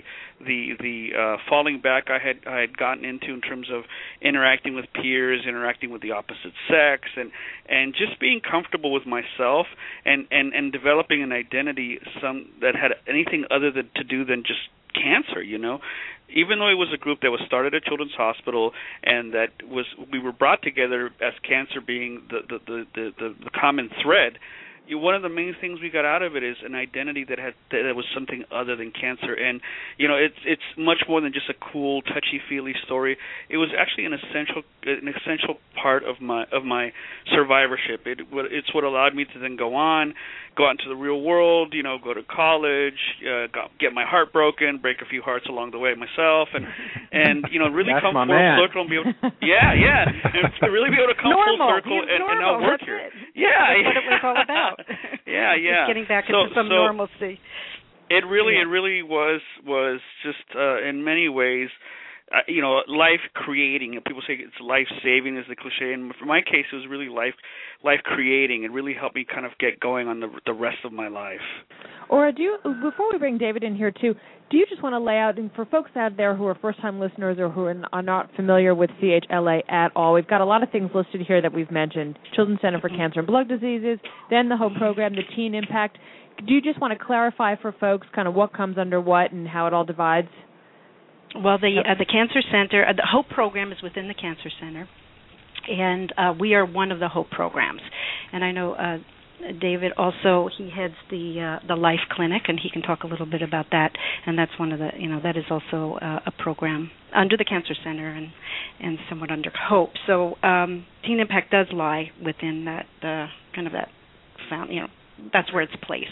falling back I had gotten into in terms of interacting with peers, interacting with the opposite sex, and just being comfortable with myself and developing an identity that had anything other to do than just cancer, Even though it was a group that was started at Children's Hospital and we were brought together as cancer being the common thread. One of the main things we got out of it is an identity that was something other than cancer, and it's much more than just a cool, touchy-feely story. It was actually an essential part of my survivorship. It's what allowed me to then go out into the real world, go to college, get my heart broken, break a few hearts along the way myself, and really come full circle and be able to, and really be able to come full circle and now work here. That's what it was all about. Yeah. Just getting back into some normalcy. It really was just in many ways, life creating. People say it's life saving is the cliche, and for my case, it was really life creating. It really helped me kind of get going on the rest of my life. Or before we bring David in here too, do you just want to lay out, and for folks out there who are first-time listeners or who are not familiar with CHLA at all, we've got a lot of things listed here that we've mentioned: Children's Center for Cancer and Blood Diseases, then the HOPE program, the Teen Impact. Do you just want to clarify for folks kind of what comes under what and how it all divides? Well, the Cancer Center, the HOPE program is within the Cancer Center, and we are one of the HOPE programs. And I know David also, he heads the Life Clinic, and he can talk a little bit about that. And that's one of the, that is also a program under the Cancer Center and somewhat under HOPE. So Teen Impact does lie within that that's where it's placed.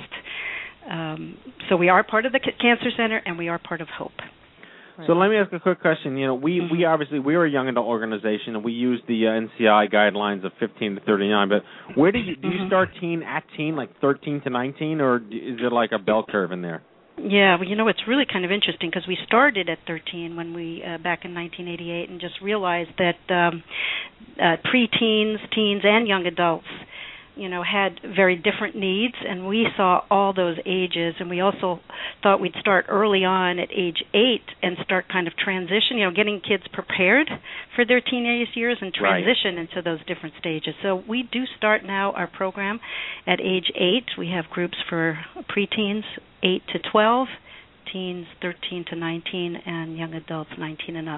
So we are part of the Cancer Center, and we are part of HOPE. So let me ask a quick question. We obviously we're a young adult organization, and we use the NCI guidelines of 15 to 39. But where do you start teen, like 13 to 19, or is it like a bell curve in there? Yeah, well, it's really kind of interesting because we started at 13 when we back in 1988, and just realized that preteens, teens, and young adults had very different needs, and we saw all those ages, and we also thought we'd start early on at age 8 and start kind of transition, getting kids prepared for their teenage years and transition into those different stages. So we do start now our program at age 8. We have groups for preteens 8 to 12, teens 13 to 19, and young adults 19 and up.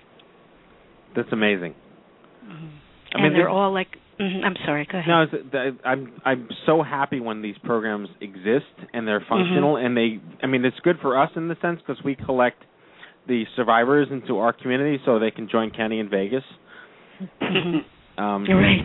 That's amazing. Mm-hmm. And they're all like... I'm sorry, go ahead. No, I'm so happy when these programs exist and they're functional, and it's good for us in the sense because we collect the survivors into our community so they can join Kenny in Vegas. You're right.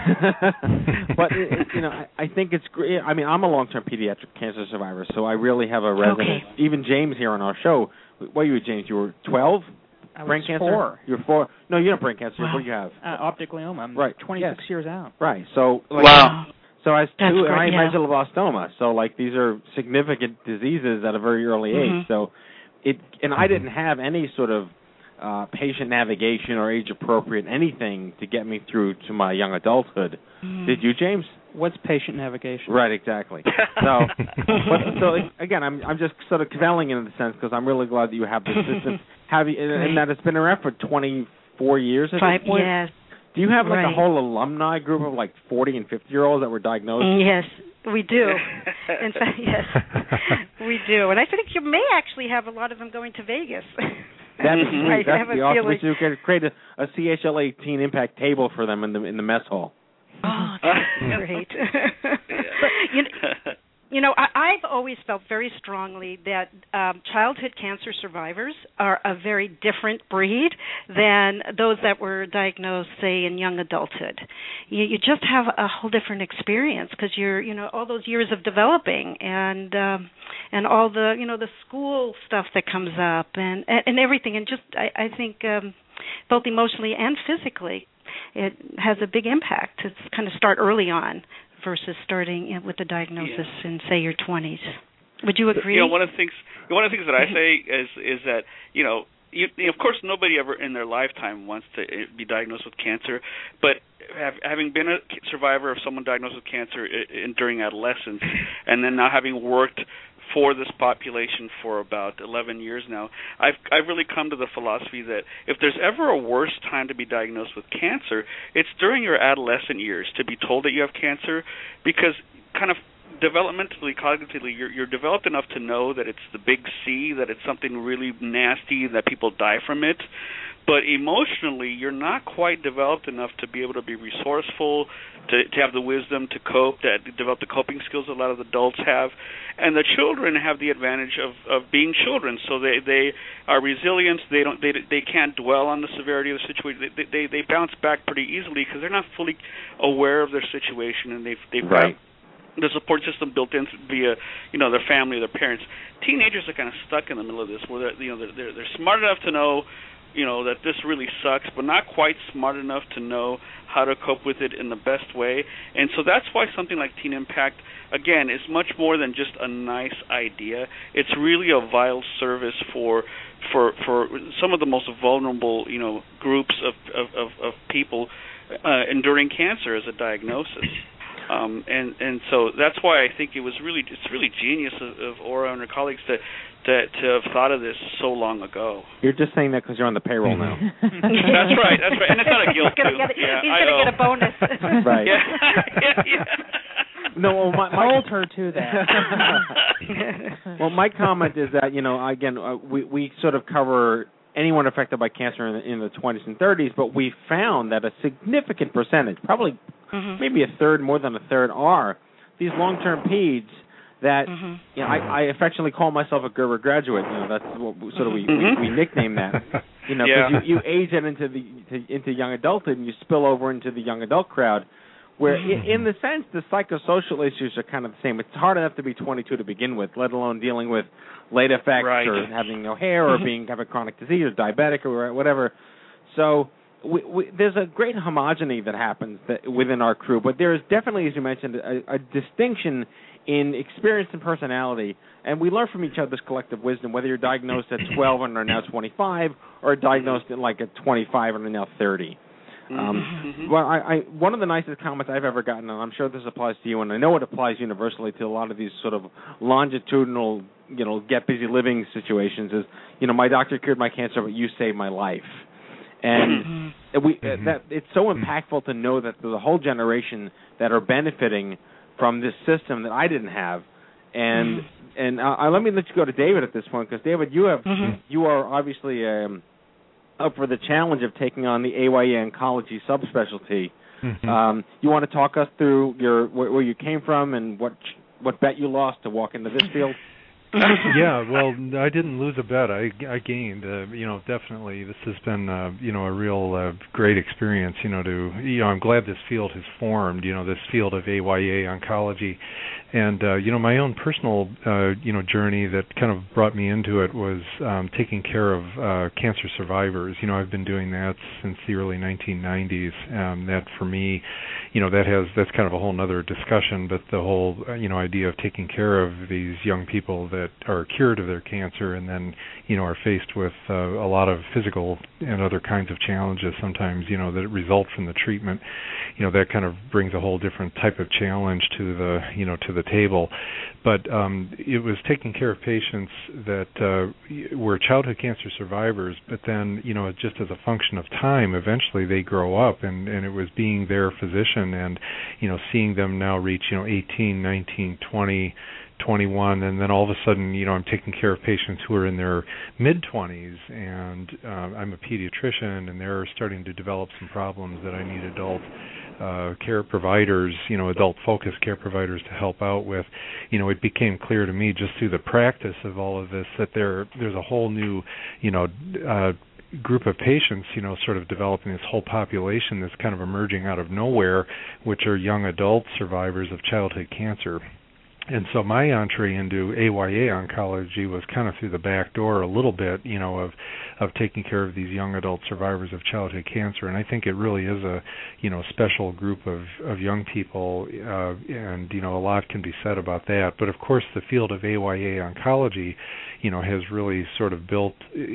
But I think it's great. I'm a long-term pediatric cancer survivor, so I really have a resonance. Okay. Even James here on our show. What are you, James? You were 12. Brain cancer? 4. You're 4. No, you don't brain cancer. Wow. What do you have? Optic glioma. I'm 26 years out. Right. So wow. So I have two, and I have medulloblastoma. So these are significant diseases at a very early age. So I didn't have any sort of patient navigation or age appropriate anything to get me through to my young adulthood. Did you, James? What's patient navigation? Right, exactly. So, again, I'm just sort of cavelling in the sense because I'm really glad that you have this system. And that it's been around for 24 years at this point? Yes. Do you have a whole alumni group of 40 and 50-year-olds that were diagnosed? Yes, we do. In fact, yes, we do. And I think you may actually have a lot of them going to Vegas. That'd be sweet. That'd be awesome. We could create a CHLA Teen Impact table for them in the mess hall. Oh, that's great. But, I've always felt very strongly that childhood cancer survivors are a very different breed than those that were diagnosed, say, in young adulthood. You just have a whole different experience because you're, all those years of developing and all the, the school stuff that comes up and everything. And just, I think, both emotionally and physically, it has a big impact to kind of start early on versus starting with the diagnosis in, say, your 20s. Would you agree? One of the things that I say is that of course, nobody ever in their lifetime wants to be diagnosed with cancer, but having been a survivor of someone diagnosed with cancer during adolescence, and then now having worked for this population for about 11 years now, I've really come to the philosophy that if there's ever a worse time to be diagnosed with cancer, it's during your adolescent years to be told that you have cancer, because kind of developmentally, cognitively, you're developed enough to know that it's the big C, that it's something really nasty, that people die from it. But emotionally, you're not quite developed enough to be able to be resourceful, to have the wisdom to cope, to develop the coping skills a lot of adults have. And the children have the advantage of being children, so they are resilient. They can't dwell on the severity of the situation. They bounce back pretty easily because they're not fully aware of their situation, and they've got the support system built in via their family, their parents. Teenagers are kind of stuck in the middle of this, where they're smart enough to know that this really sucks, but not quite smart enough to know how to cope with it in the best way. And so that's why something like Teen Impact, again, is much more than just a nice idea. It's really a vital service for some of the most vulnerable, groups of people enduring cancer as a diagnosis. And so that's why I think it's really genius of Ora and her colleagues to have thought of this so long ago. You're just saying that because you're on the payroll now. That's right, and it's not a guilt too. He's going to get a bonus. Right. Yeah. No, well, my told her to that. Well, my comment is that again, we sort of cover anyone affected by cancer in the 20s and 30s, but we found that a significant percentage, probably maybe a third, more than a third, are these long-term peds that I affectionately call myself a Gerber graduate. That's what sort of we nickname that. Because you age it into young adulthood, and you spill over into the young adult crowd, where in the sense the psychosocial issues are kind of the same. It's hard enough to be 22 to begin with, let alone dealing with late effects or having no hair or having chronic disease or diabetic or whatever. So there's a great homogeny that happens within our crew, but there is definitely, as you mentioned, a distinction in experience and personality, and we learn from each other's collective wisdom, whether you're diagnosed at 12 and are now 25 or diagnosed at 25 and are now 30. Well, one of the nicest comments I've ever gotten, and I'm sure this applies to you, and I know it applies universally to a lot of these sort of longitudinal, get busy living situations, is, my doctor cured my cancer, but you saved my life. And that it's so impactful to know that there's a whole generation that are benefiting from this system that I didn't have. And let me let you go to David at this point, because David, you are obviously up for the challenge of taking on the AYA oncology subspecialty. You want to talk us through where you came from and what bet you lost to walk into this field? Yeah, well, I didn't lose a bet. I gained. Definitely, this has been a real great experience. I'm glad this field has formed. This field of AYA oncology, and my own personal journey that kind of brought me into it was taking care of cancer survivors. I've been doing that since the early 1990s. That for me, that's kind of a whole other discussion. But the whole idea of taking care of these young people that are cured of their cancer and then are faced with a lot of physical and other kinds of challenges sometimes that result from the treatment, that kind of brings a whole different type of challenge to the table. But it was taking care of patients that were childhood cancer survivors, but then just as a function of time, eventually they grow up, and it was being their physician and seeing them now reach 18, 19, 20, 21, and then all of a sudden, I'm taking care of patients who are in their mid-20s, and I'm a pediatrician, and they're starting to develop some problems that I need adult care providers, adult-focused care providers to help out with. It became clear to me just through the practice of all of this that there's a whole new, group of patients, sort of developing this whole population that's kind of emerging out of nowhere, which are young adult survivors of childhood cancer. And so my entree into AYA oncology was kind of through the back door a little bit, of taking care of these young adult survivors of childhood cancer. And I think it really is a, special group of young people, and, a lot can be said about that. But of course, the field of AYA oncology, has really sort of built,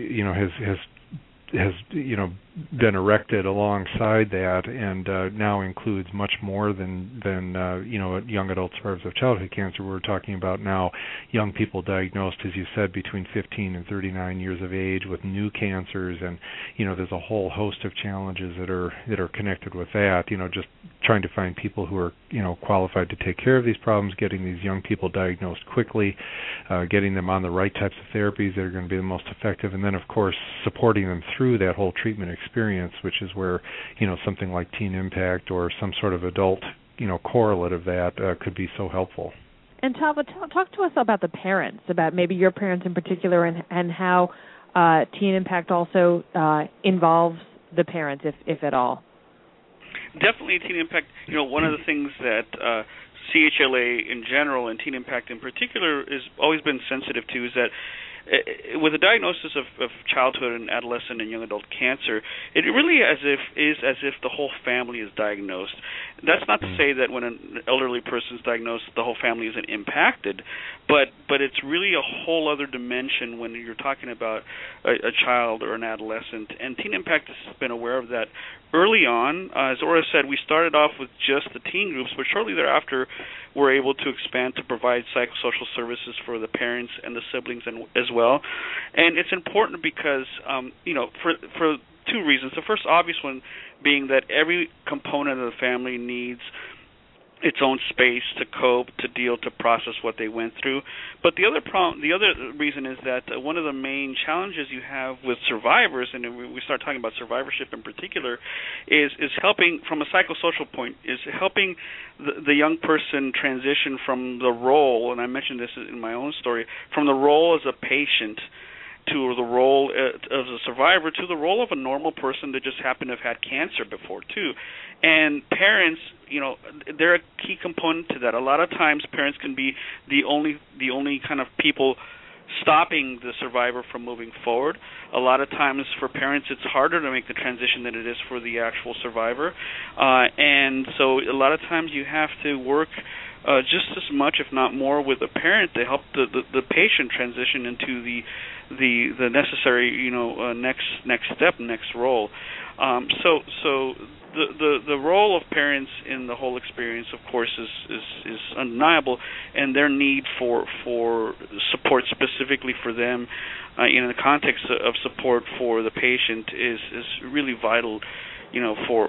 has been erected alongside that, and now includes much more than young adult survivors of childhood cancer. We're talking about now young people diagnosed, as you said, between 15 and 39 years of age with new cancers, and there's a whole host of challenges that are connected with that. Just trying to find people who are qualified to take care of these problems, getting these young people diagnosed quickly, getting them on the right types of therapies that are going to be the most effective, and then of course supporting them through that whole treatment experience, which is where something like Teen Impact or some sort of adult correlate of that could be so helpful. And Tava, talk to us about the parents, about maybe your parents in particular, and how Teen Impact also involves the parents, if at all. Definitely Teen Impact. One of the things that CHLA in general and Teen Impact in particular has always been sensitive to is that with the diagnosis of childhood and adolescent and young adult cancer, it really is as if the whole family is diagnosed. That's not to say that when an elderly person is diagnosed, the whole family isn't impacted, but it's really a whole other dimension when you're talking about a child or an adolescent. And Teen Impact has been aware of that early on. As Ora said, we started off with just the teen groups, but shortly thereafter we're able to expand to provide psychosocial services for the parents and the siblings as well. And it's important because, for two reasons. The first obvious one being that every component of the family needs its own space to cope, to deal, to process what they went through. But the other reason is that one of the main challenges you have with survivors, and we start talking about survivorship in particular, is helping from a psychosocial point, is helping the young person transition from the role, and I mentioned this in my own story, from the role as a patient to the role of a survivor to the role of a normal person that just happened to have had cancer before too. And parents, they're a key component to that. A lot of times parents can be the only kind of people stopping the survivor from moving forward. A lot of times for parents it's harder to make the transition than it is for the actual survivor. And so a lot of times you have to work just as much, if not more, with the parent to help the patient transition into the necessary next step, next role. So the role of parents in the whole experience, of course, is undeniable, and their need for support specifically for them in the context of support for the patient is really vital, for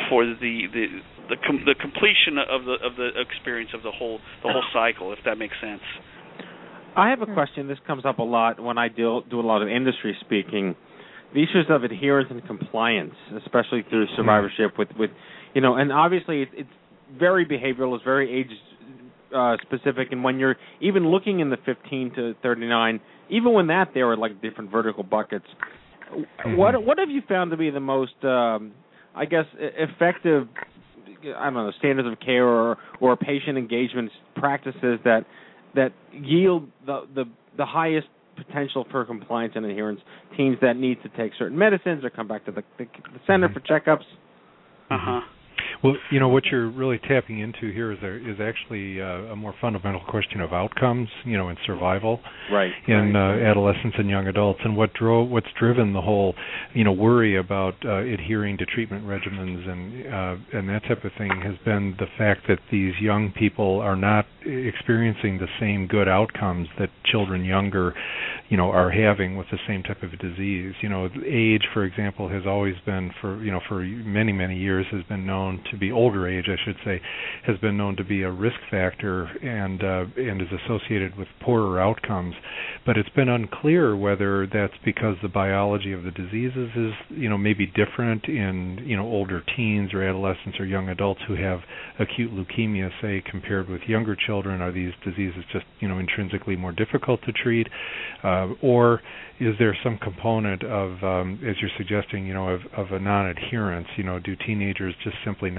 the completion of the experience of the whole cycle, if that makes sense. I have a question. This comes up a lot when I do a lot of industry speaking. The issues of adherence and compliance, especially through survivorship, with and obviously it's very behavioral, it's very age specific, and when you're even looking in the 15 to 39, even when there are like different vertical buckets. What have you found to be the most, effective, standards of care or patient engagement practices that yield the highest potential for compliance and adherence? Teens that need to take certain medicines or come back to the center for checkups. Well, what you're really tapping into here is actually a more fundamental question of outcomes, in survival, in adolescents and young adults, and what's driven the whole, worry about adhering to treatment regimens and that type of thing has been the fact that these young people are not experiencing the same good outcomes that children younger, are having with the same type of a disease. Age, for example, has always been for many, many years has been known to be older age, I should say, has been known to be a risk factor and is associated with poorer outcomes. But it's been unclear whether that's because the biology of the diseases is, maybe different in, older teens or adolescents or young adults who have acute leukemia, say, compared with younger children. Are these diseases just, intrinsically more difficult to treat? Or is there some component of, as you're suggesting, of a non-adherence? Do teenagers just simply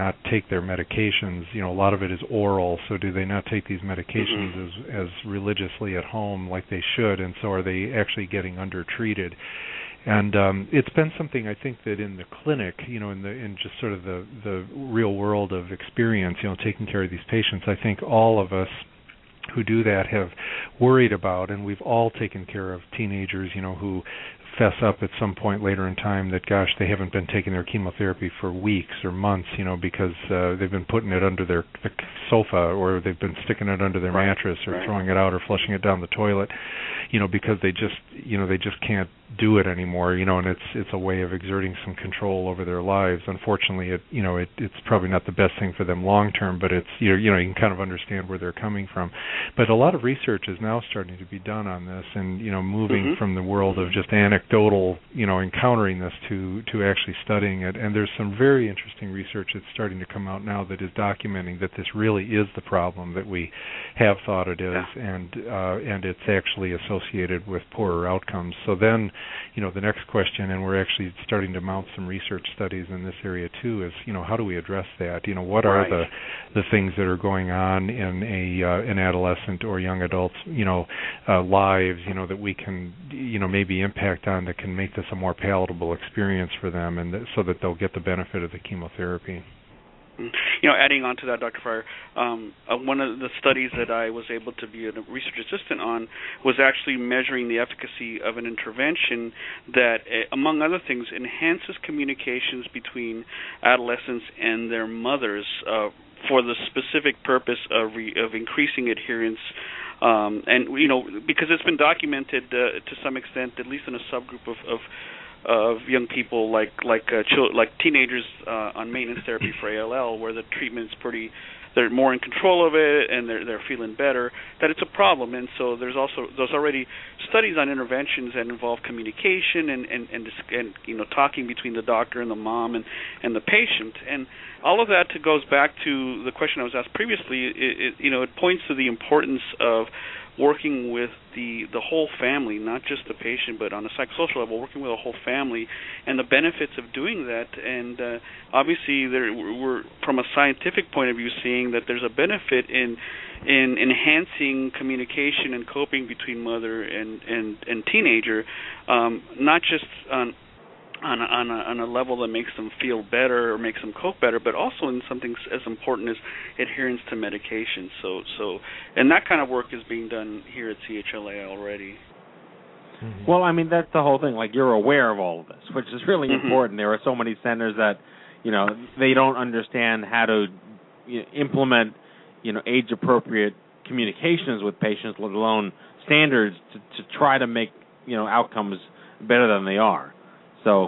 not take their medications? A lot of it is oral, so do they not take these medications as religiously at home like they should, and so are they actually getting undertreated? And it's been something I think that in the clinic, in just sort of the real world of experience, taking care of these patients, I think all of us who do that have worried about, and we've all taken care of teenagers, who fess up at some point later in time that, gosh, they haven't been taking their chemotherapy for weeks or months, because they've been putting it under the sofa, or they've been sticking it under their mattress, or throwing it out, or flushing it down the toilet, because they just can't do it anymore, and it's a way of exerting some control over their lives. Unfortunately, it's probably not the best thing for them long term, but it's you can kind of understand where they're coming from. But a lot of research is now starting to be done on this, and moving from the world of just anecdotal, encountering this to actually studying it. And there's some very interesting research that's starting to come out now that is documenting that this really is the problem that we have thought it is, and it's actually associated with poorer outcomes. So then, the next question, and we're actually starting to mount some research studies in this area too, is how do we address that? What are the things that are going on in an adolescent or young adult's lives that we can maybe impact on, that can make this a more palatable experience for them, and so that they'll get the benefit of the chemotherapy. Adding on to that, Dr. Fryer, one of the studies that I was able to be a research assistant on was actually measuring the efficacy of an intervention that, among other things, enhances communications between adolescents and their mothers for the specific purpose of increasing adherence. And because it's been documented to some extent, at least in a subgroup of young people, like teenagers on maintenance therapy for ALL, where the treatment's they're more in control of it, and they're feeling better, that it's a problem. And so there's already studies on interventions that involve communication and talking between the doctor and the mom and the patient. And all of that goes back to the question I was asked previously. It points to the importance of working with the whole family, not just the patient, but on a psychosocial level, working with the whole family, and the benefits of doing that. And obviously, we're from a scientific point of view seeing that there's a benefit in enhancing communication and coping between mother and teenager, not just on a level that makes them feel better or makes them cope better, but also in something as important as adherence to medication. So, and that kind of work is being done here at CHLA already. Well, I mean, that's the whole thing. Like, you're aware of all of this, which is really important. There are so many centers that, they don't understand how to implement, age-appropriate communications with patients, let alone standards to try to make, outcomes better than they are. So,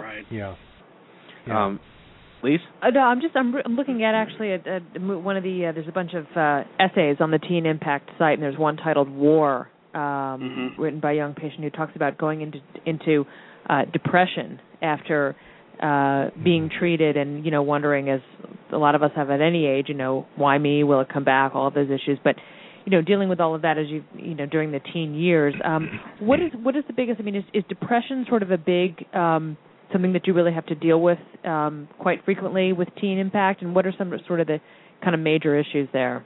Lise? No, I'm looking at actually at one of the there's a bunch of essays on the Teen Impact site, and there's one titled "War," written by a young patient who talks about going into depression after being treated, and wondering, as a lot of us have at any age, why me? Will it come back? All of those issues, but dealing with all of that as during the teen years. What is the biggest? I mean, is depression sort of a big something that you really have to deal with quite frequently with Teen Impact, and what are some sort of the kind of major issues there?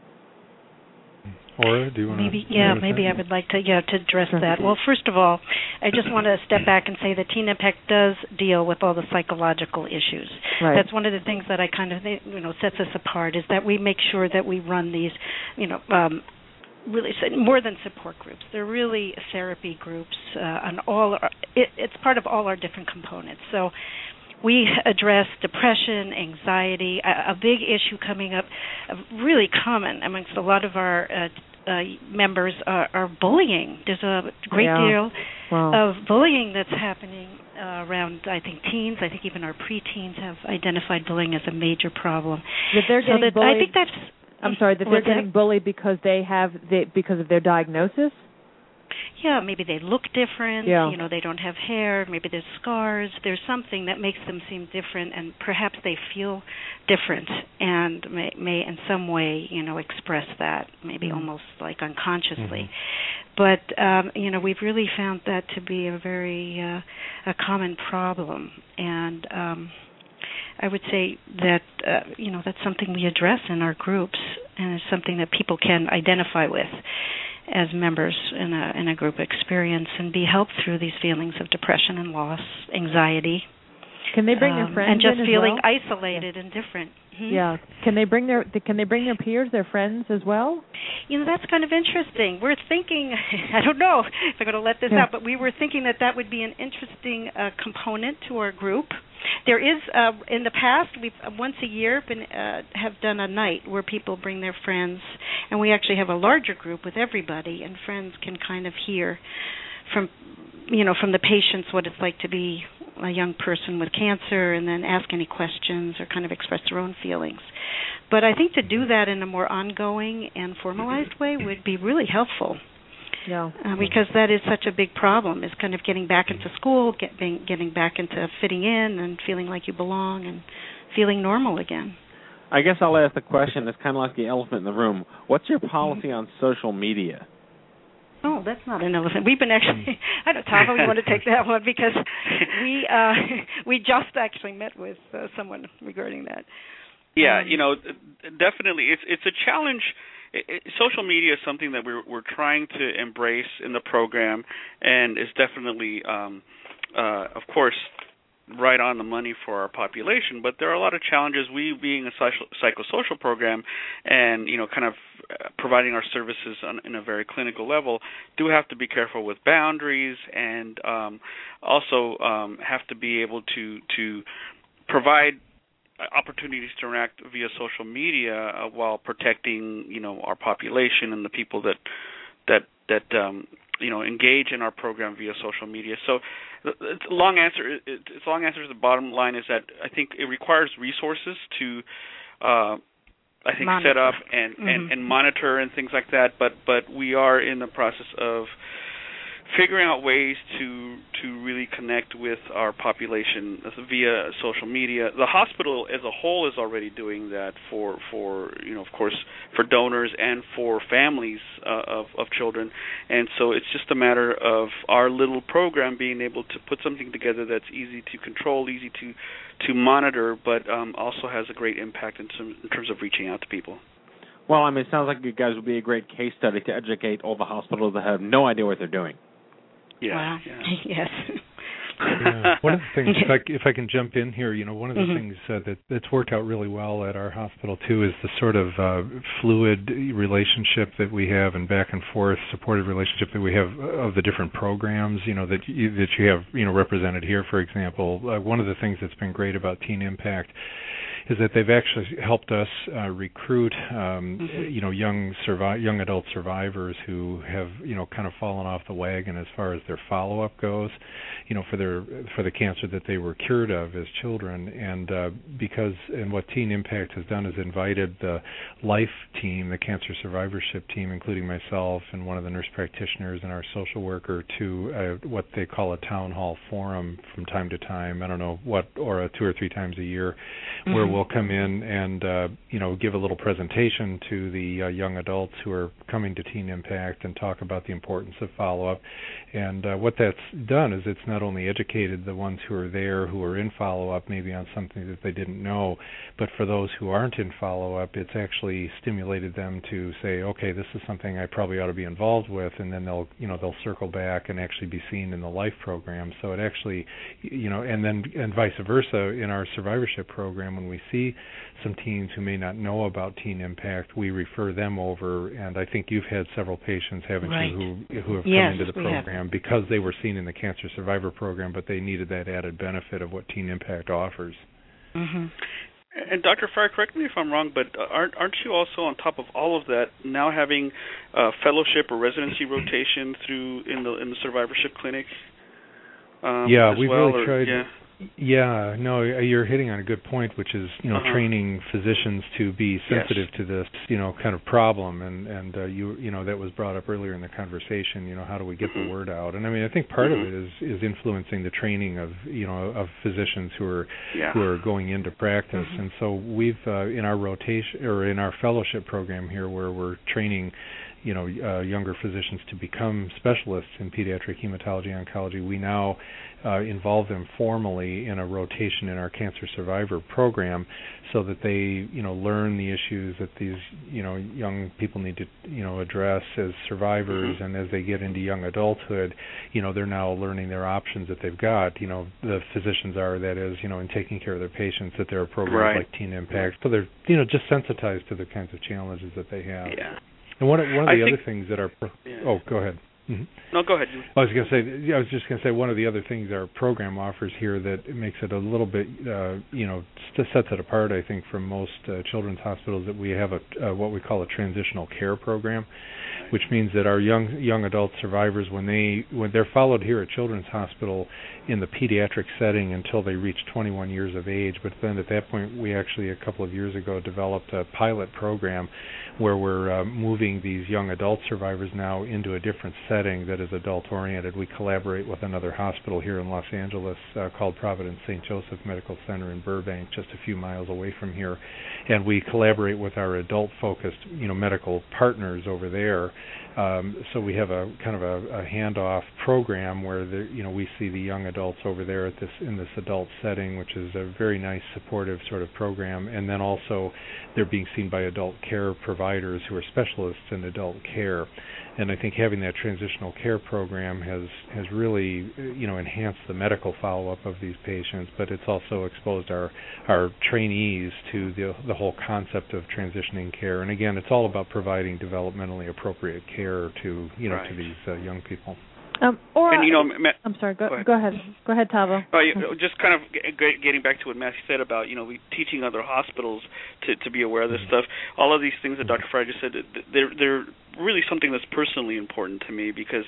Or do you want maybe I would like to address that. Well, first of all, I just want to step back and say that Teen Impact does deal with all the psychological issues. Right. That's one of the things that I kind of sets us apart, is that we make sure that we run these really more than support groups. They're really therapy groups on all. It's part of all our different components. So we address depression, anxiety. A big issue coming up, really common amongst a lot of our members, are bullying. There's a great deal of bullying that's happening around, I think, teens. I think even our preteens have identified bullying as a major problem. That they're getting bullied. I think that's. I'm sorry, that they're getting bullied because because of their diagnosis? Yeah, maybe they look different, they don't have hair, maybe there's scars, there's something that makes them seem different, and perhaps they feel different and may in some way, express that, maybe almost like unconsciously. But, we've really found that to be a very a common problem. And I would say that that's something we address in our groups, and it's something that people can identify with as members in a group experience and be helped through these feelings of depression and loss, anxiety. Can they bring their friends and just in as feeling well? isolated and different? Yeah. Can they bring their peers, their friends as well? That's kind of interesting. We're thinking, I don't know if I'm going to let this out, but we were thinking that would be an interesting component to our group. There is, in the past, we've once a year have done a night where people bring their friends, and we actually have a larger group with everybody, and friends can kind of hear from the patients what it's like to be a young person with cancer, and then ask any questions or kind of express their own feelings. But I think to do that in a more ongoing and formalized way would be really helpful. Yeah. Because that is such a big problem, is kind of getting back into school, getting back into fitting in and feeling like you belong and feeling normal again. I guess I'll ask the question that's kind of like the elephant in the room. What's your policy on social media? Oh, that's not an elephant. We've been actually, I don't know, Tom, you want to take that one, because we just actually met with someone regarding that. Yeah, definitely. It's a challenge. Social media is something that we're trying to embrace in the program, and is definitely, of course, right on the money for our population. But there are a lot of challenges. We, being a psychosocial program, and kind of providing our services in a very clinical level, do have to be careful with boundaries, and also have to be able to provide opportunities to interact via social media while protecting our population and the people that engage in our program via social media. So it's long answer. The bottom line is that I think it requires resources to set up and monitor and things like that. But we are in the process of figuring out ways to really connect with our population via social media. The hospital as a whole is already doing that for of course, for donors and for families of children. And so it's just a matter of our little program being able to put something together that's easy to control, easy to monitor, but also has a great impact in terms of reaching out to people. Well, it sounds like you guys would be a great case study to educate all the hospitals that have no idea what they're doing. Yeah. Wow. Yeah. Yes. Yeah. One of the things, if I can jump in here, one of the things that's worked out really well at our hospital too is the sort of fluid relationship that we have, and back and forth supportive relationship that we have of the different programs, that you have, represented here. For example, one of the things that's been great about Teen Impact is that they've actually helped us recruit, young adult survivors who have, kind of fallen off the wagon as far as their follow-up goes, for the cancer that they were cured of as children. And what Teen Impact has done is invited the LIFE team, the cancer survivorship team, including myself and one of the nurse practitioners and our social worker, to what they call a town hall forum from time to time. I don't know what, or 2 or 3 times a year, where we'll come in and give a little presentation to the young adults who are coming to Teen Impact and talk about the importance of follow-up. And what that's done is it's not only educated the ones who are there, who are in follow-up, maybe on something that they didn't know, but for those who aren't in follow-up, it's actually stimulated them to say, okay, this is something I probably ought to be involved with, and then they'll circle back and actually be seen in the LIFE program. So it actually, and vice versa, in our survivorship program, when we see some teens who may not know about Teen Impact, we refer them over, and I think you've had several patients, haven't you, who have come into the program because they were seen in the Cancer Survivor program, but they needed that added benefit of what Teen Impact offers. Mm-hmm. And Dr. Fryer, correct me if I'm wrong, but aren't you also, on top of all of that, now having fellowship or residency rotation in the survivorship clinic? We've really tried. Yeah. Yeah, no, you're hitting on a good point, which is, training physicians to be sensitive to this, kind of problem, and that was brought up earlier in the conversation. How do we get the word out? And I think part of it is influencing the training of of physicians who are going into practice. And so we've in our rotation or in our fellowship program here, where we're training younger physicians to become specialists in pediatric hematology oncology, we now involve them formally in a rotation in our cancer survivor program, so that they learn the issues that these young people need to address as survivors, and as they get into young adulthood, they're now learning their options that they've got. The physicians are, that is, in taking care of their patients, that there are programs like Teen Impact, so they're just sensitized to the kinds of challenges that they have. Yeah. And one of the other things that are oh, go ahead. Mm-hmm. No, go ahead. I was just going to say one of the other things our program offers here that makes it a little bit, sets it apart, I think, from most children's hospitals, that we have what we call a transitional care program, which means that our young adult survivors, when they're followed here at Children's Hospital in the pediatric setting until they reach 21 years of age, but then at that point we actually a couple of years ago developed a pilot program where we're moving these young adult survivors now into a different setting that is adult-oriented. We collaborate with another hospital here in Los Angeles called Providence St. Joseph Medical Center in Burbank, just a few miles away from here, and we collaborate with our adult-focused, medical partners over there. So we have a kind of a handoff program where we see the young adults over there in this adult setting, which is a very nice supportive sort of program, and then also they're being seen by adult care providers who are specialists in adult care. And I think having that transitional care program has really enhanced the medical follow-up of these patients, but it's also exposed our trainees to the whole concept of transitioning care. And again, it's all about providing developmentally appropriate care to to these young people. I'm sorry. Go ahead. Go ahead, Tavo. Just kind of getting back to what Matthew said about teaching other hospitals to be aware of this stuff. All of these things that Dr. Fryer just said, they're really something that's personally important to me, because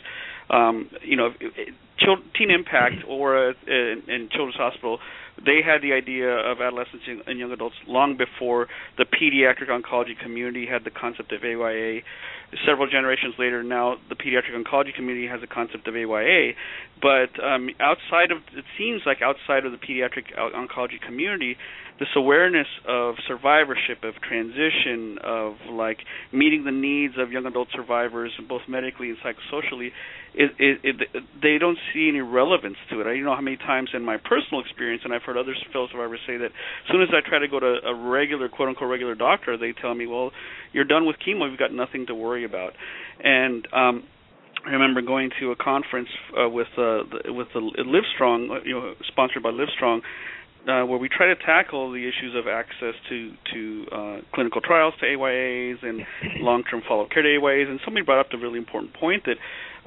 Teen Impact and Children's Hospital, they had the idea of adolescents and young adults long before the pediatric oncology community had the concept of AYA. Several generations later, now the pediatric oncology community has a concept of AYA. But it seems like outside of the pediatric oncology community, this awareness of survivorship, of transition, of meeting the needs of young adult survivors, both medically and psychosocially, they don't see any relevance to it. I don't know how many times in my personal experience, and I've heard other fellow survivors say that as soon as I try to go to a regular, quote-unquote, regular doctor, they tell me, well, you're done with chemo, you've got nothing to worry about. And I remember going to a conference with the Livestrong, sponsored by Livestrong, where we try to tackle the issues of access to clinical trials to AYAs and long-term follow-up care to AYAs. And somebody brought up the really important point that,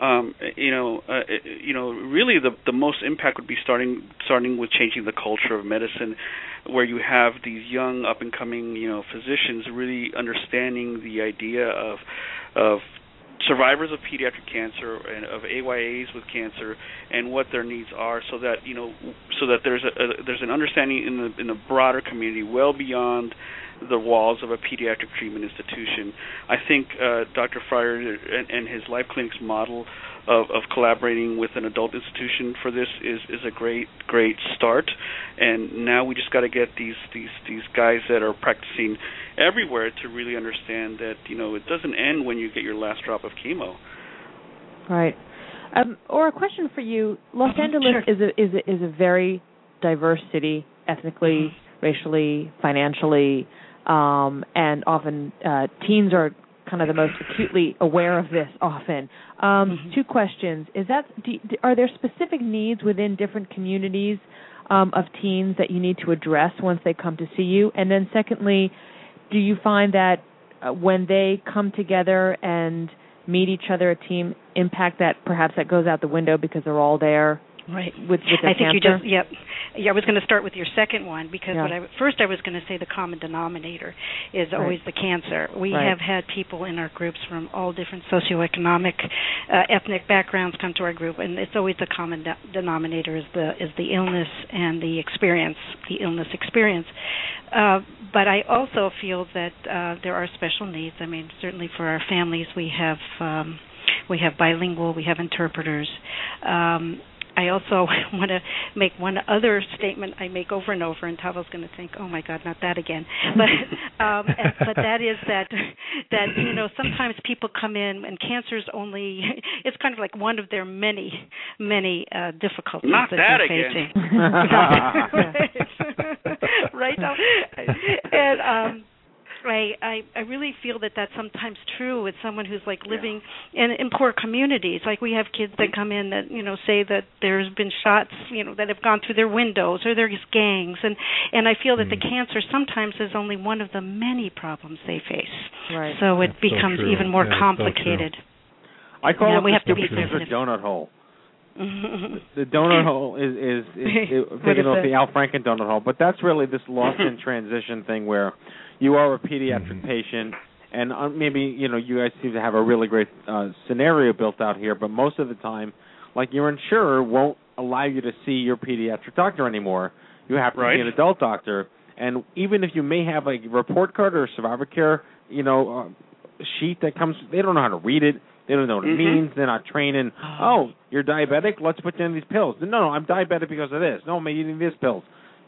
really the most impact would be starting with changing the culture of medicine, where you have these young up-and-coming, physicians really understanding the idea of survivors of pediatric cancer and of AYAs with cancer and what their needs are, so that there's an understanding in the broader community, well beyond the walls of a pediatric treatment institution. I think Dr. Fryer and his Life Clinics model of collaborating with an adult institution for this is a great start. And now we just got to get these guys that are practicing everywhere to really understand that it doesn't end when you get your last drop of chemo. Right. Or a question for you: Los Angeles is a very diverse city, ethnically, racially, financially, and often teens are kind of the most acutely aware of this often. Two questions. Are there specific needs within different communities of teens that you need to address once they come to see you? And then secondly, do you find that when they come together and meet each other, a Team Impact, that perhaps that goes out the window because they're all there? Right. With the I think cancer? you just, I was going to start with your second one, because Yeah. First I was going to say the common denominator is always the cancer. We have had people in our groups from all different socioeconomic, ethnic backgrounds come to our group, and it's always the common denominator is the illness and the illness experience. But I also feel that there are special needs. I mean, certainly for our families, we have bilingual, we have interpreters. I also want to make one other statement I make over and over, and Tavo's going to think, "Oh my God, not that again." But that is that sometimes people come in and cancer's only it's kind of like one of their many difficulties not that that they're again. facing. Right now, and I really feel that that's sometimes true with someone who's like living in poor communities. Like we have kids that come in that say that there's been shots that have gone through their windows, or there's gangs, and I feel that the cancer sometimes is only one of the many problems they face. Right. So it That's becomes so even more So complicated. I call it we the have to be stupid sensitive. donut hole. The donut hole is thinking of the Al Franken donut hole, but that's really this lost in transition thing where you are a pediatric patient, and maybe you guys seem to have a really great scenario built out here, but most of the time, like your insurer won't allow you to see your pediatric doctor anymore. You have to see an adult doctor, and even if you may have a report card or a survivor care, sheet that comes, they don't know how to read it. They don't know what it means. They're not trained in, oh, you're diabetic, let's put you in these pills. No, I'm diabetic because of this. No, I'm eating these pills.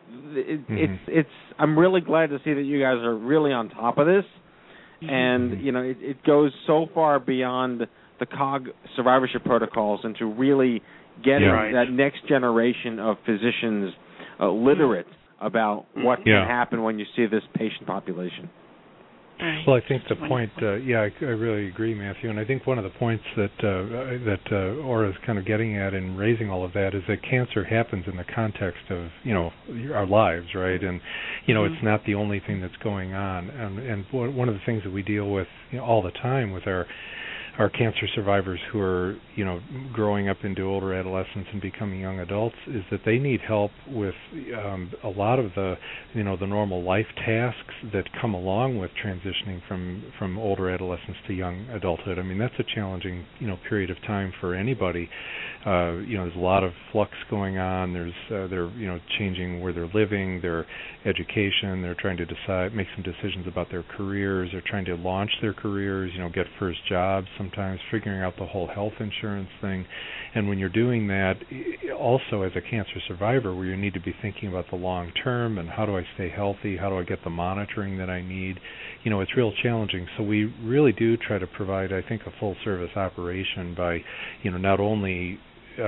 It's. I'm really glad to see that you guys are really on top of this, and it goes so far beyond the COG survivorship protocols into really getting that next generation of physicians literate about what can happen when you see this patient population. Well, I think the point, I really agree, Matthew, and I think one of the points that Aura's kind of getting at in raising all of that is that cancer happens in the context of our lives, right? And it's not the only thing that's going on. And one of the things that we deal with all the time with our cancer survivors who are growing up into older adolescents and becoming young adults is that they need help with a lot of the the normal life tasks that come along with transitioning from older adolescence to young adulthood. I mean, that's a challenging period of time for anybody. There's a lot of flux going on. They're changing where they're living, their education. They're trying to make some decisions about their careers. They're trying to launch their careers. Get first jobs. Sometimes figuring out the whole health insurance thing. And when you're doing that, also as a cancer survivor, where you need to be thinking about the long term and how do I stay healthy, how do I get the monitoring that I need, it's real challenging. So we really do try to provide, I think, a full service operation by, not only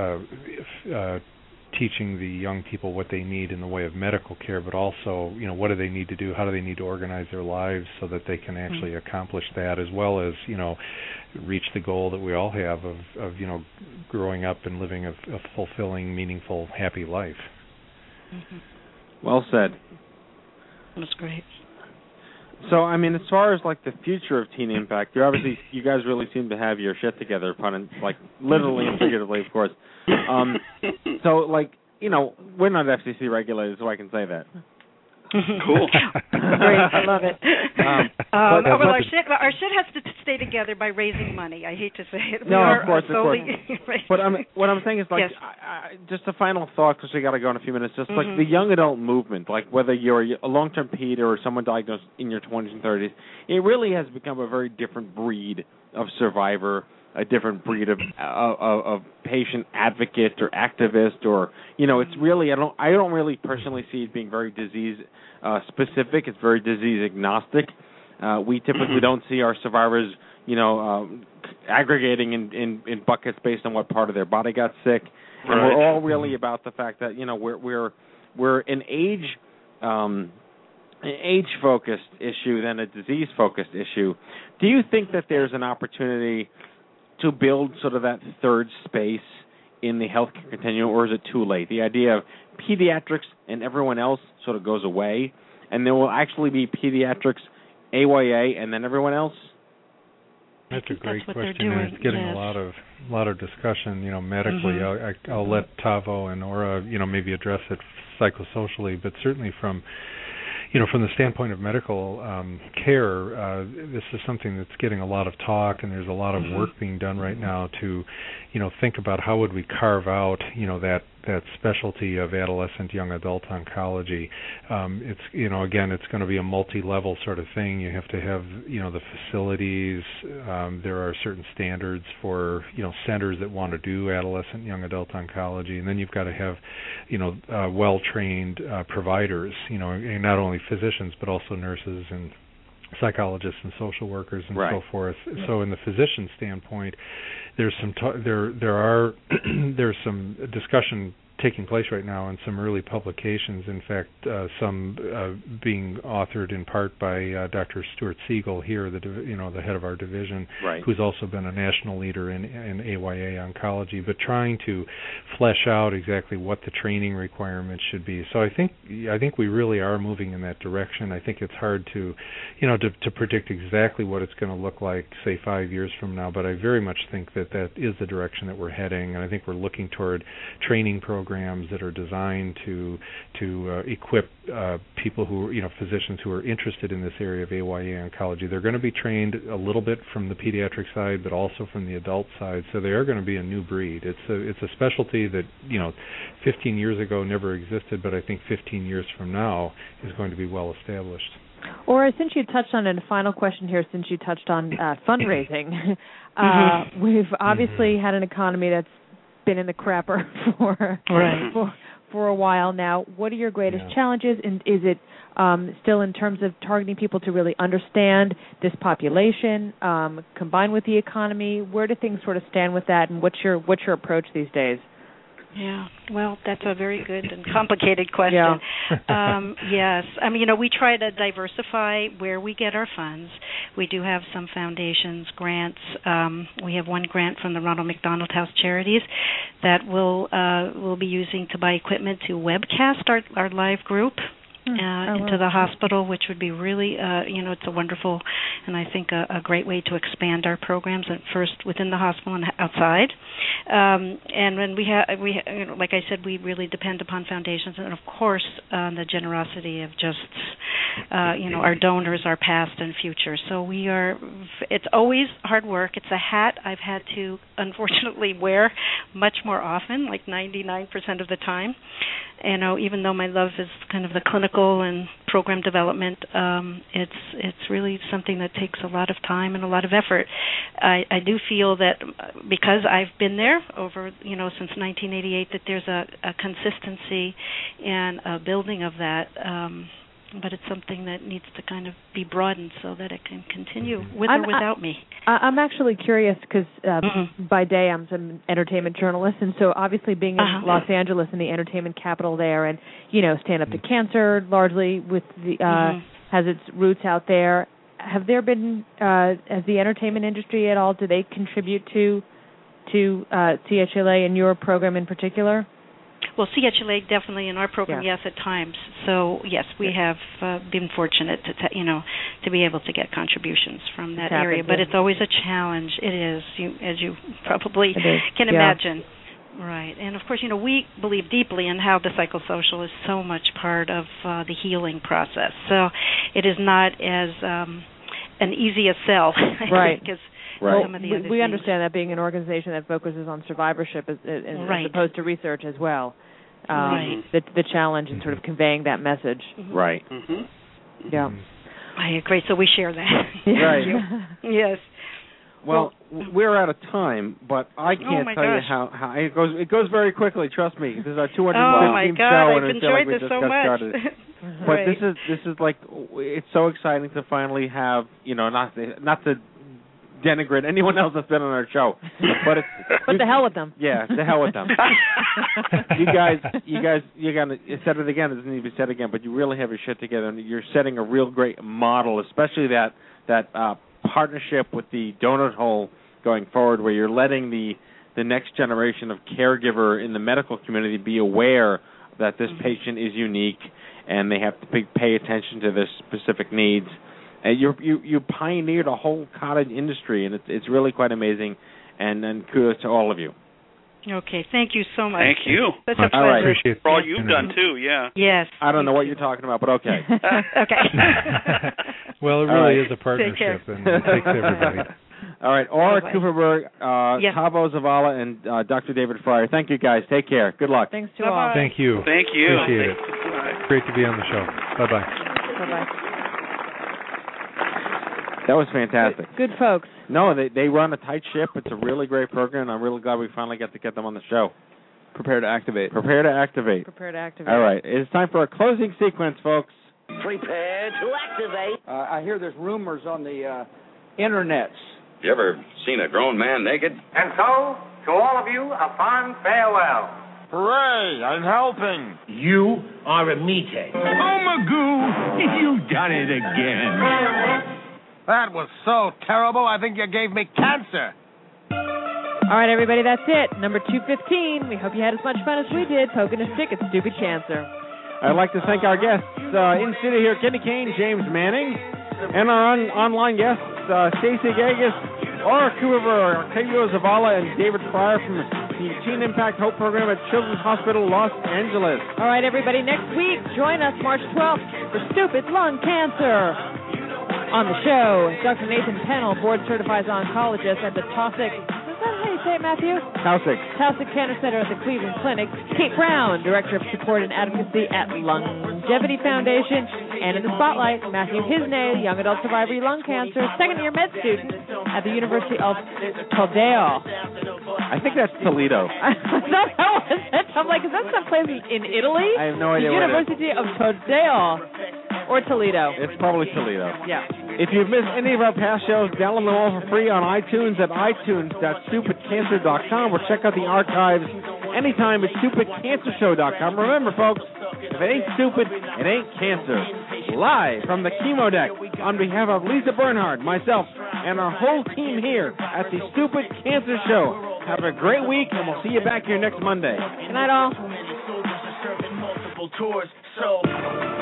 teaching the young people what they need in the way of medical care, but also, what do they need to do, how do they need to organize their lives so that they can actually accomplish that, as well as, reach the goal that we all have of growing up and living a fulfilling, meaningful, happy life. Well said. That's great. So, I mean, as far as like the future of Teen Impact, you guys really seem to have your shit together, literally and figuratively, of course. So, we're not FCC regulated, so I can say that. Cool. Great, I love it. Our shit has to stay together by raising money. I hate to say it. Of course. But what I'm saying is, just a final thought, because we got to go in a few minutes. Just like the young adult movement, like whether you're a long-term ped or someone diagnosed in your 20s and 30s, it really has become a very different breed of survivor, a different breed of patient advocate or activist, or it's really I don't really personally see it being very disease specific. It's very disease agnostic. We typically don't see our survivors aggregating in buckets based on what part of their body got sick, and we're all really about the fact that we're an age-focused issue than a disease-focused issue. Do you think that there's an opportunity to build sort of that third space in the healthcare continuum, or is it too late? The idea of pediatrics and everyone else sort of goes away, and there will actually be pediatrics, AYA, and then everyone else? That's a great question, and it's getting a lot of discussion, medically. I'll let Tavo and Aura, maybe address it psychosocially, but certainly from the standpoint of medical care, this is something that's getting a lot of talk, and there's a lot of work being done right now to, think about how would we carve out, that specialty of adolescent young adult oncology. It's again, it's going to be a multi-level sort of thing. You have to have the facilities. There are certain standards for centers that want to do adolescent young adult oncology, and then you've got to have well-trained providers. And not only physicians but also nurses and psychologists and social workers and so forth. So in the physician standpoint, there's some discussion taking place right now in some early publications. In fact, some being authored in part by Dr. Stuart Siegel here, the head of our division, who's also been a national leader in AYA oncology, but trying to flesh out exactly what the training requirements should be. So I think we really are moving in that direction. I think it's hard to predict exactly what it's going to look like, say, 5 years from now, but I very much think that is the direction that we're heading, and I think we're looking toward training programs that are designed to equip people physicians who are interested in this area of AYA oncology. They're going to be trained a little bit from the pediatric side, but also from the adult side. So they are going to be a new breed. It's a specialty that 15 years ago never existed, but I think 15 years from now is going to be well established. Or since you touched on it, a final question here, since you touched on fundraising, we've obviously had an economy that's been in the crapper for a while now. What are your greatest challenges, and is it still in terms of targeting people to really understand this population combined with the economy? Where do things sort of stand with that, and what's your approach these days? Yeah, well, that's a very good and complicated question. Yes, we try to diversify where we get our funds. We do have some foundations, grants. We have one grant from the Ronald McDonald House Charities that we'll be using to buy equipment to webcast our live group into the hospital, which would be really, it's a wonderful and I think a great way to expand our programs at first within the hospital and outside. And when like I said, we really depend upon foundations and, of course, the generosity of just, our donors, our past and future. So it's always hard work. It's a hat I've had to, unfortunately, wear much more often, like 99% of the time. Even though my love is kind of the clinical and program development, it's really something that takes a lot of time and a lot of effort. I do feel that because I've been there over, since 1988, that there's a consistency and a building of that, but it's something that needs to kind of be broadened so that it can continue with or without me. I'm actually curious because by day I'm an entertainment journalist, and so obviously being in Los Angeles and the entertainment capital there, and Stand Up to Cancer largely with the has its roots out there. Have there been has the entertainment industry at all? Do they contribute to CHLA and your program in particular? Well, CHLA definitely in our program, yes, at times. So yes, we have been fortunate to be able to get contributions from that area. But it's always a challenge. It is, as you probably can imagine. Right. And of course, we believe deeply in how the psychosocial is so much part of the healing process. So it is not as an easy a sell, I think, as some of the other we understand that being an organization that focuses on survivorship as opposed to research as well. The challenge in sort of conveying that message. Right. Yeah. I agree. So we share that. Right. Yes. Well, we're out of time, but I can't tell you how it goes. It goes very quickly. Trust me. This is our 215th show. Oh my God! I've enjoyed this so much. But this is like, it's so exciting to finally have, not to denigrate anyone else that's been on our show, but the hell with them. Yeah, the hell with them. you guys, you said it again. It doesn't need to be said again, but you really have your shit together, and you're setting a real great model, especially that partnership with the donut hole going forward, where you're letting the next generation of caregiver in the medical community be aware that this patient is unique and they have to pay attention to their specific needs. And you pioneered a whole cottage industry, and it's really quite amazing. And kudos to all of you. Okay, thank you so much. Thank you. Such a pleasure. All right. Appreciate it. For all you've done too, yeah. Yes. I don't know what you're talking about, but okay. Okay. Well, it really is a partnership, and it takes everybody. All right, Ora Bye-bye. Kuperberg, Yes. Tavo Zavala, and Dr. David Fryer. Thank you, guys. Take care. Good luck. Thanks to Bye-bye. all. Thank you. Thank you. Appreciate it. Great to be on the show. Bye-bye. Bye-bye. That was fantastic. Good folks. No, they run a tight ship. It's a really great program, and I'm really glad we finally got to get them on the show. Prepare to activate. Prepare to activate. Prepare to activate. All right, it's time for a closing sequence, folks. Prepare to activate. I hear there's rumors on the internets. You ever seen a grown man naked? And so, to all of you, a fond farewell. Hooray, I'm helping. You are a meathead. Oh, Magoo, you done it again. That was so terrible, I think you gave me cancer. All right, everybody, that's it. Number 215. We hope you had as much fun as we did poking a stick at stupid cancer. I'd like to thank our guests in studio here, Kenny Kane, James Manning, and our online guests, Stacey Gagas, Ora Kuperberg, Octavio Zavala, and David Fryer from the Teen Impact Hope Program at Children's Hospital, Los Angeles. All right, everybody, next week, join us March 12th for Stupid Lung Cancer. On the show, Dr. Nathan Pennell, board-certified oncologist at the Taussig, is that how you say it, Matthew? Taussig Cancer Center at the Cleveland Clinic. Kate Brown, Director of Support and Advocacy at Longevity Foundation. And in the spotlight, Matthew Hisney, Young Adult Survivor of Lung Cancer, second-year med student at the University of Toledo. I think that's Toledo. That's how it was. I'm like, is that someplace in Italy? I have no idea the what University of Toledo. Or Toledo. It's probably Toledo. Yeah. If you've missed any of our past shows, download them all for free on iTunes at itunes.stupidcancer.com or check out the archives anytime at stupidcancershow.com. Remember, folks, if it ain't stupid, it ain't cancer. Live from the chemo deck on behalf of Lisa Bernhard, myself, and our whole team here at the Stupid Cancer Show. Have a great week, and we'll see you back here next Monday. Good night, all.